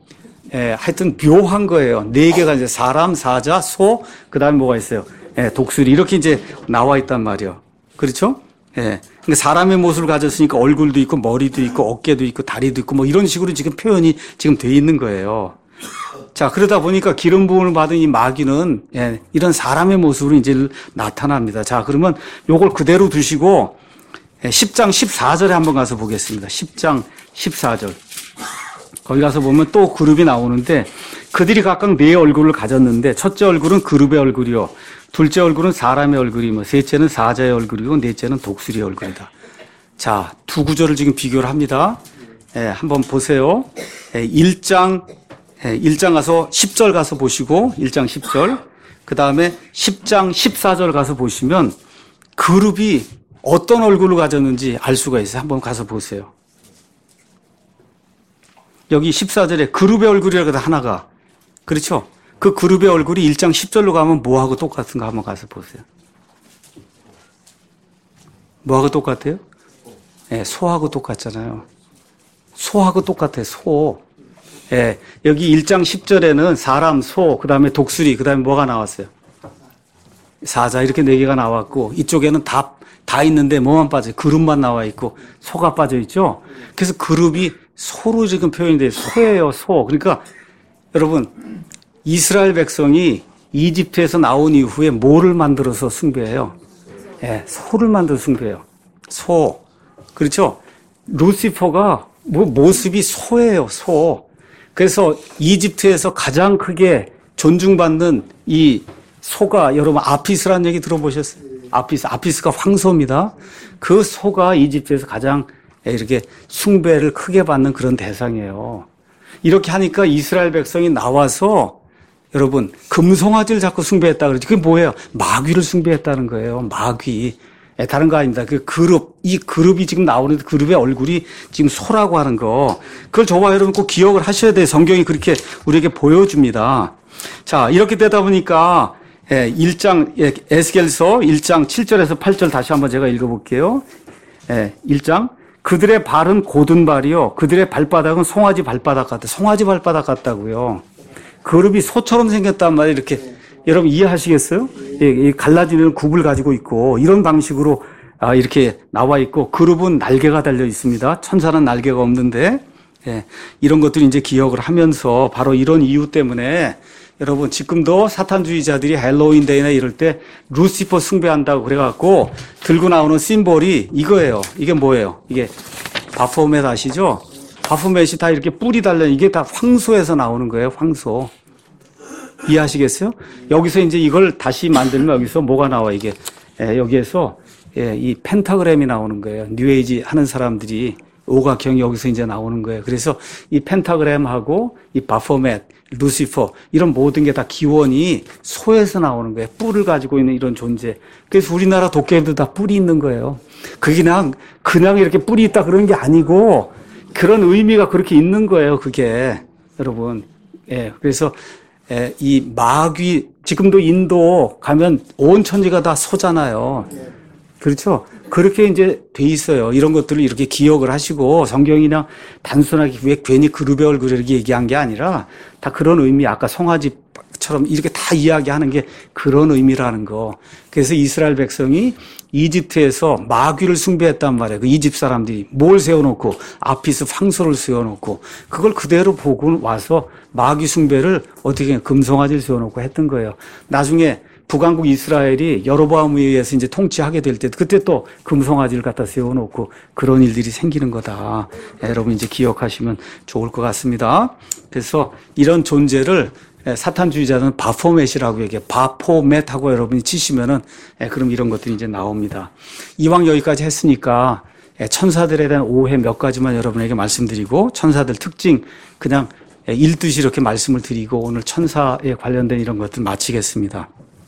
Speaker 1: 예, 하여튼 묘한 거예요. 네 개가 이제 사람, 사자, 소, 그 다음에 뭐가 있어요? 예, 독수리. 이렇게 이제 나와 있단 말이에요. 그렇죠? 예. 그러니까 사람의 모습을 가졌으니까 얼굴도 있고 머리도 있고 어깨도 있고 다리도 있고 뭐 이런 식으로 지금 표현이 지금 돼 있는 거예요. 자, 그러다 보니까 기름 부음을 받은 이 마귀는 예, 이런 사람의 모습으로 이제 나타납니다. 자, 그러면 요걸 그대로 두시고 예, 십 장 십사 절에 한번 가서 보겠습니다. 십 장 십사 절. 거기 가서 보면 또 그룹이 나오는데 그들이 각각 네 얼굴을 가졌는데 첫째 얼굴은 그룹의 얼굴이요. 둘째 얼굴은 사람의 얼굴이며 셋째는 사자의 얼굴이고 넷째는 독수리의 얼굴이다. 자, 두 구절을 지금 비교를 합니다. 예, 한번 보세요. 예, 일 장, 예, 일 장 가서 십 절 가서 보시고 일 장 십 절. 그 다음에 십 장 십사 절 가서 보시면 그룹이 어떤 얼굴을 가졌는지 알 수가 있어요. 한번 가서 보세요. 여기 십사 절에 그룹의 얼굴이라고 하나가, 그렇죠? 그 그룹의 얼굴이 일 장 십 절로 가면 뭐하고 똑같은가 한번 가서 보세요. 뭐하고 똑같아요? 예, 소하고 똑같잖아요. 소하고 똑같아요, 소. 예, 여기 일 장 십 절에는 사람, 소, 그 다음에 독수리, 그 다음에 뭐가 나왔어요? 사자, 이렇게 네 개가 나왔고, 이쪽에는 다, 다 있는데 뭐만 빠져요? 그룹만 나와 있고, 소가 빠져 있죠? 그래서 그룹이 소로 지금 표현이 돼요. 소예요, 소. 그러니까, 여러분, 이스라엘 백성이 이집트에서 나온 이후에 뭐를 만들어서 숭배해요? 예, 소를 만들어 숭배해요. 소. 그렇죠? 루시퍼가 뭐 모습이 소예요, 소. 그래서 이집트에서 가장 크게 존중받는 이 소가, 여러분 아피스라는 얘기 들어보셨어요? 아피스, 아피스가 황소입니다. 그 소가 이집트에서 가장 이렇게 숭배를 크게 받는 그런 대상이에요. 이렇게 하니까 이스라엘 백성이 나와서 여러분 금송아지를 자꾸 숭배했다 그러지. 그게 뭐예요? 마귀를 숭배했다는 거예요. 마귀. 다른 거 아닙니다. 그 그룹, 이 그룹이 지금 나오는 그룹의 얼굴이 지금 소라고 하는 거. 그걸 저와 여러분 꼭 기억을 하셔야 돼요. 성경이 그렇게 우리에게 보여줍니다. 자, 이렇게 되다 보니까 일 장, 에스겔서 일 장 칠 절에서 팔 절 다시 한번 제가 읽어볼게요. 일 장. 그들의 발은 고든 발이요. 그들의 발바닥은 송아지 발바닥 같다. 송아지 발바닥 같다고요. 그룹이 소처럼 생겼단 말이에요. 이렇게. 여러분 이해하시겠어요? 이 갈라지는 굽을 가지고 있고 이런 방식으로 이렇게 나와 있고 그룹은 날개가 달려 있습니다. 천사는 날개가 없는데 예, 이런 것들이 이제 기억을 하면서 바로 이런 이유 때문에 여러분 지금도 사탄주의자들이 헬로윈 데이나 이럴 때 루시퍼 숭배한다고 그래갖고 들고 나오는 심볼이 이거예요. 이게 뭐예요? 이게 바포멧 아시죠? 바포멧이 다 이렇게 뿔이 달려 이게 다 황소에서 나오는 거예요. 황소. 이해하시겠어요? 여기서 이제 이걸 다시 만들면 여기서 뭐가 나와 이게 예, 여기에서 예, 이 펜타그램이 나오는 거예요. 뉴에이지 하는 사람들이 오각형이 여기서 이제 나오는 거예요. 그래서 이 펜타그램하고 이 바포멧, 루시퍼 이런 모든 게 다 기원이 소에서 나오는 거예요. 뿔을 가지고 있는 이런 존재. 그래서 우리나라 도깨비도 다 뿔이 있는 거예요. 그게 그냥 그냥 이렇게 뿔이 있다 그런 게 아니고 그런 의미가 그렇게 있는 거예요. 그게 여러분. 예, 그래서 예, 이 마귀 지금도 인도 가면 온 천지가 다 소잖아요. 그렇죠? 그렇게 이제 돼 있어요. 이런 것들을 이렇게 기억을 하시고 성경이 그냥 단순하게 왜 괜히 그룹의 얼굴을 이렇게 얘기한 게 아니라 다 그런 의미, 아까 송아지처럼 이렇게 다 이야기하는 게 그런 의미라는 거. 그래서 이스라엘 백성이 이집트에서 마귀를 숭배했단 말이에요. 그 이집 사람들이 뭘 세워놓고 아피스 황소를 세워놓고 그걸 그대로 보고 와서 마귀 숭배를 어떻게 금송아지를 세워놓고 했던 거예요. 나중에 북왕국 이스라엘이 여로보암에 의해서 이제 통치하게 될 때 그때 또 금송아지를 갖다 세워놓고 그런 일들이 생기는 거다. 여러분 이제 기억하시면 좋을 것 같습니다. 그래서 이런 존재를 사탄주의자는 바포멧이라고 얘기해요. 바포멧하고 여러분이 치시면은 그럼 이런 것들이 이제 나옵니다. 이왕 여기까지 했으니까 천사들에 대한 오해 몇 가지만 여러분에게 말씀드리고 천사들 특징 그냥 읽듯이 이렇게 말씀을 드리고 오늘 천사에 관련된 이런 것들 마치겠습니다.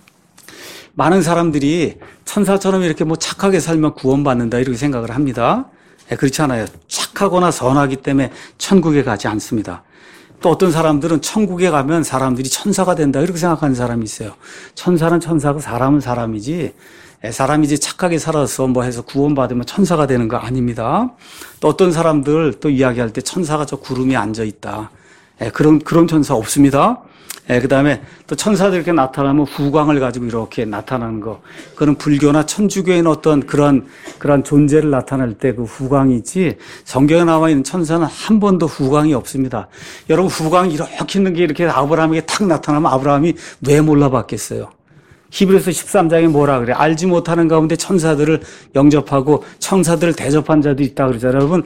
Speaker 1: 많은 사람들이 천사처럼 이렇게 뭐 착하게 살면 구원받는다 이렇게 생각을 합니다. 네, 그렇지 않아요. 착하거나 선하기 때문에 천국에 가지 않습니다. 또 어떤 사람들은 천국에 가면 사람들이 천사가 된다 이렇게 생각하는 사람이 있어요. 천사는 천사고 사람은 사람이지 사람이 이제 착하게 살아서 뭐 해서 구원받으면 천사가 되는 거 아닙니다. 또 어떤 사람들 또 이야기할 때 천사가 저 구름에 앉아 있다. 네, 그런 그런 천사 없습니다. 예, 그 다음에 또 천사들 이렇게 나타나면 후광을 가지고 이렇게 나타나는 거. 그건 불교나 천주교인 어떤 그런, 그런 존재를 나타낼 때 그 후광이 있지, 성경에 나와 있는 천사는 한 번도 후광이 없습니다. 여러분, 후광이 이렇게 있는 게 이렇게 아브라함에게 탁 나타나면 아브라함이 왜 몰라봤겠어요? 히브리서 십삼 장에 뭐라 그래? 알지 못하는 가운데 천사들을 영접하고 천사들을 대접한 자도 있다 그러잖아요. 여러분,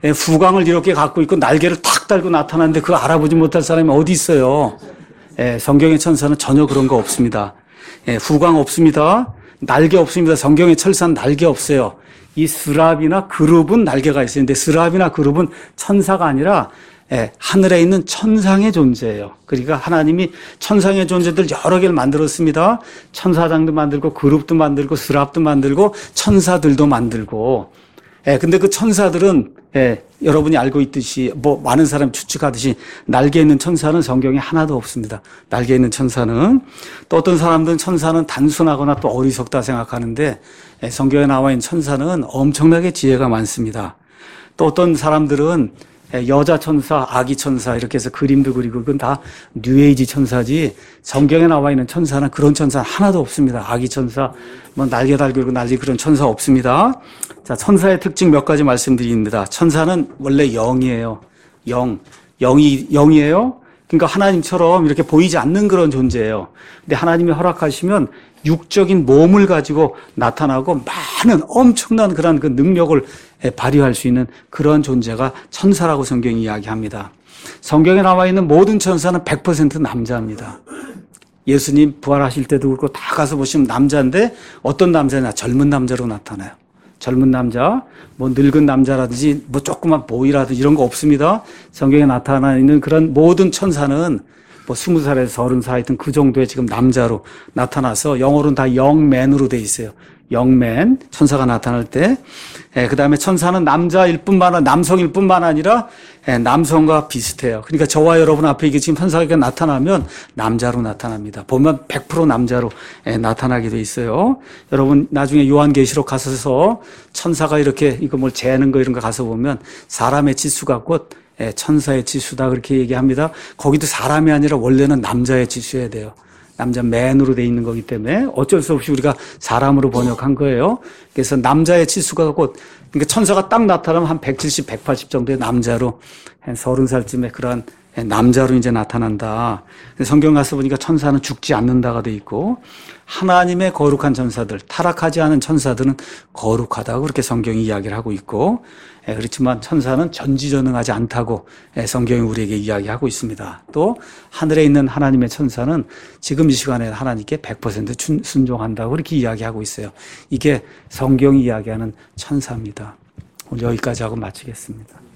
Speaker 1: 후광을 이렇게 갖고 있고 날개를 탁 달고 나타나는데 그거 알아보지 못할 사람이 어디 있어요? 예, 성경의 천사는 전혀 그런 거 없습니다. 예, 후광 없습니다. 날개 없습니다. 성경의 천사는 날개 없어요. 이 스랍이나 그룹은 날개가 있어요. 근데 스랍이나 그룹은 천사가 아니라 예, 하늘에 있는 천상의 존재예요. 그러니까 하나님이 천상의 존재들 여러 개를 만들었습니다. 천사장도 만들고 그룹도 만들고 스랍도 만들고 천사들도 만들고 예, 근데 그 천사들은 예, 여러분이 알고 있듯이 뭐 많은 사람이 추측하듯이 날개 있는 천사는 성경에 하나도 없습니다. 날개 있는 천사는 또 어떤 사람들은 천사는 단순하거나 또 어리석다 생각하는데 예, 성경에 나와 있는 천사는 엄청나게 지혜가 많습니다. 또 어떤 사람들은 여자 천사, 아기 천사 이렇게 해서 그림도 그리고 그건 다 뉴에이지 천사지 성경에 나와 있는 천사는 그런 천사는 하나도 없습니다. 아기 천사, 뭐 날개 달고 날리 그런 천사 없습니다. 자, 천사의 특징 몇 가지 말씀드립니다. 천사는 원래 영이에요. 영. 영이, 영이에요. 그러니까 하나님처럼 이렇게 보이지 않는 그런 존재예요. 근데 하나님이 허락하시면 육적인 몸을 가지고 나타나고 많은 엄청난 그런 그 능력을 발휘할 수 있는 그런 존재가 천사라고 성경이 이야기합니다. 성경에 나와 있는 모든 천사는 백 퍼센트 남자입니다. 예수님 부활하실 때도 그렇고 다 가서 보시면 남자인데 어떤 남자냐? 젊은 남자로 나타나요. 젊은 남자, 뭐 늙은 남자라든지 뭐 조그만 보이라든지 이런 거 없습니다. 성경에 나타나 있는 그런 모든 천사는 뭐 스무 살에서 서른 살 하여튼 그 정도의 지금 남자로 나타나서 영어로는 다 영맨으로 돼 있어요. 영맨 천사가 나타날 때, 예, 그 다음에 천사는 남자일 뿐만 아니라 남성일 뿐만 아니라 예, 남성과 비슷해요. 그러니까 저와 여러분 앞에 이게 지금 천사가 나타나면 남자로 나타납니다. 보면 백 퍼센트 남자로 예, 나타나게 돼 있어요. 여러분 나중에 요한계시록 가셔서 천사가 이렇게 이거 뭘 재는 거 이런 거 가서 보면 사람의 지수 같고 천사의 지수다 그렇게 얘기합니다. 거기도 사람이 아니라 원래는 남자의 지수여야 돼요. 남자 맨으로 돼 있는 거기 때문에 어쩔 수 없이 우리가 사람으로 번역한 거예요. 그래서 남자의 치수가 곧 그러니까 천사가 딱 나타나면 한 백칠십, 백팔십 정도의 남자로 한 서른 살쯤에 그러한 남자로 이제 나타난다. 성경 가서 보니까 천사는 죽지 않는다가 돼 있고 하나님의 거룩한 천사들, 타락하지 않은 천사들은 거룩하다고 그렇게 성경이 이야기를 하고 있고 그렇지만 천사는 전지전능하지 않다고 성경이 우리에게 이야기하고 있습니다. 또 하늘에 있는 하나님의 천사는 지금 이 시간에 하나님께 백 퍼센트 순종한다고 그렇게 이야기하고 있어요. 이게 성경이 이야기하는 천사입니다. 오늘 여기까지 하고 마치겠습니다.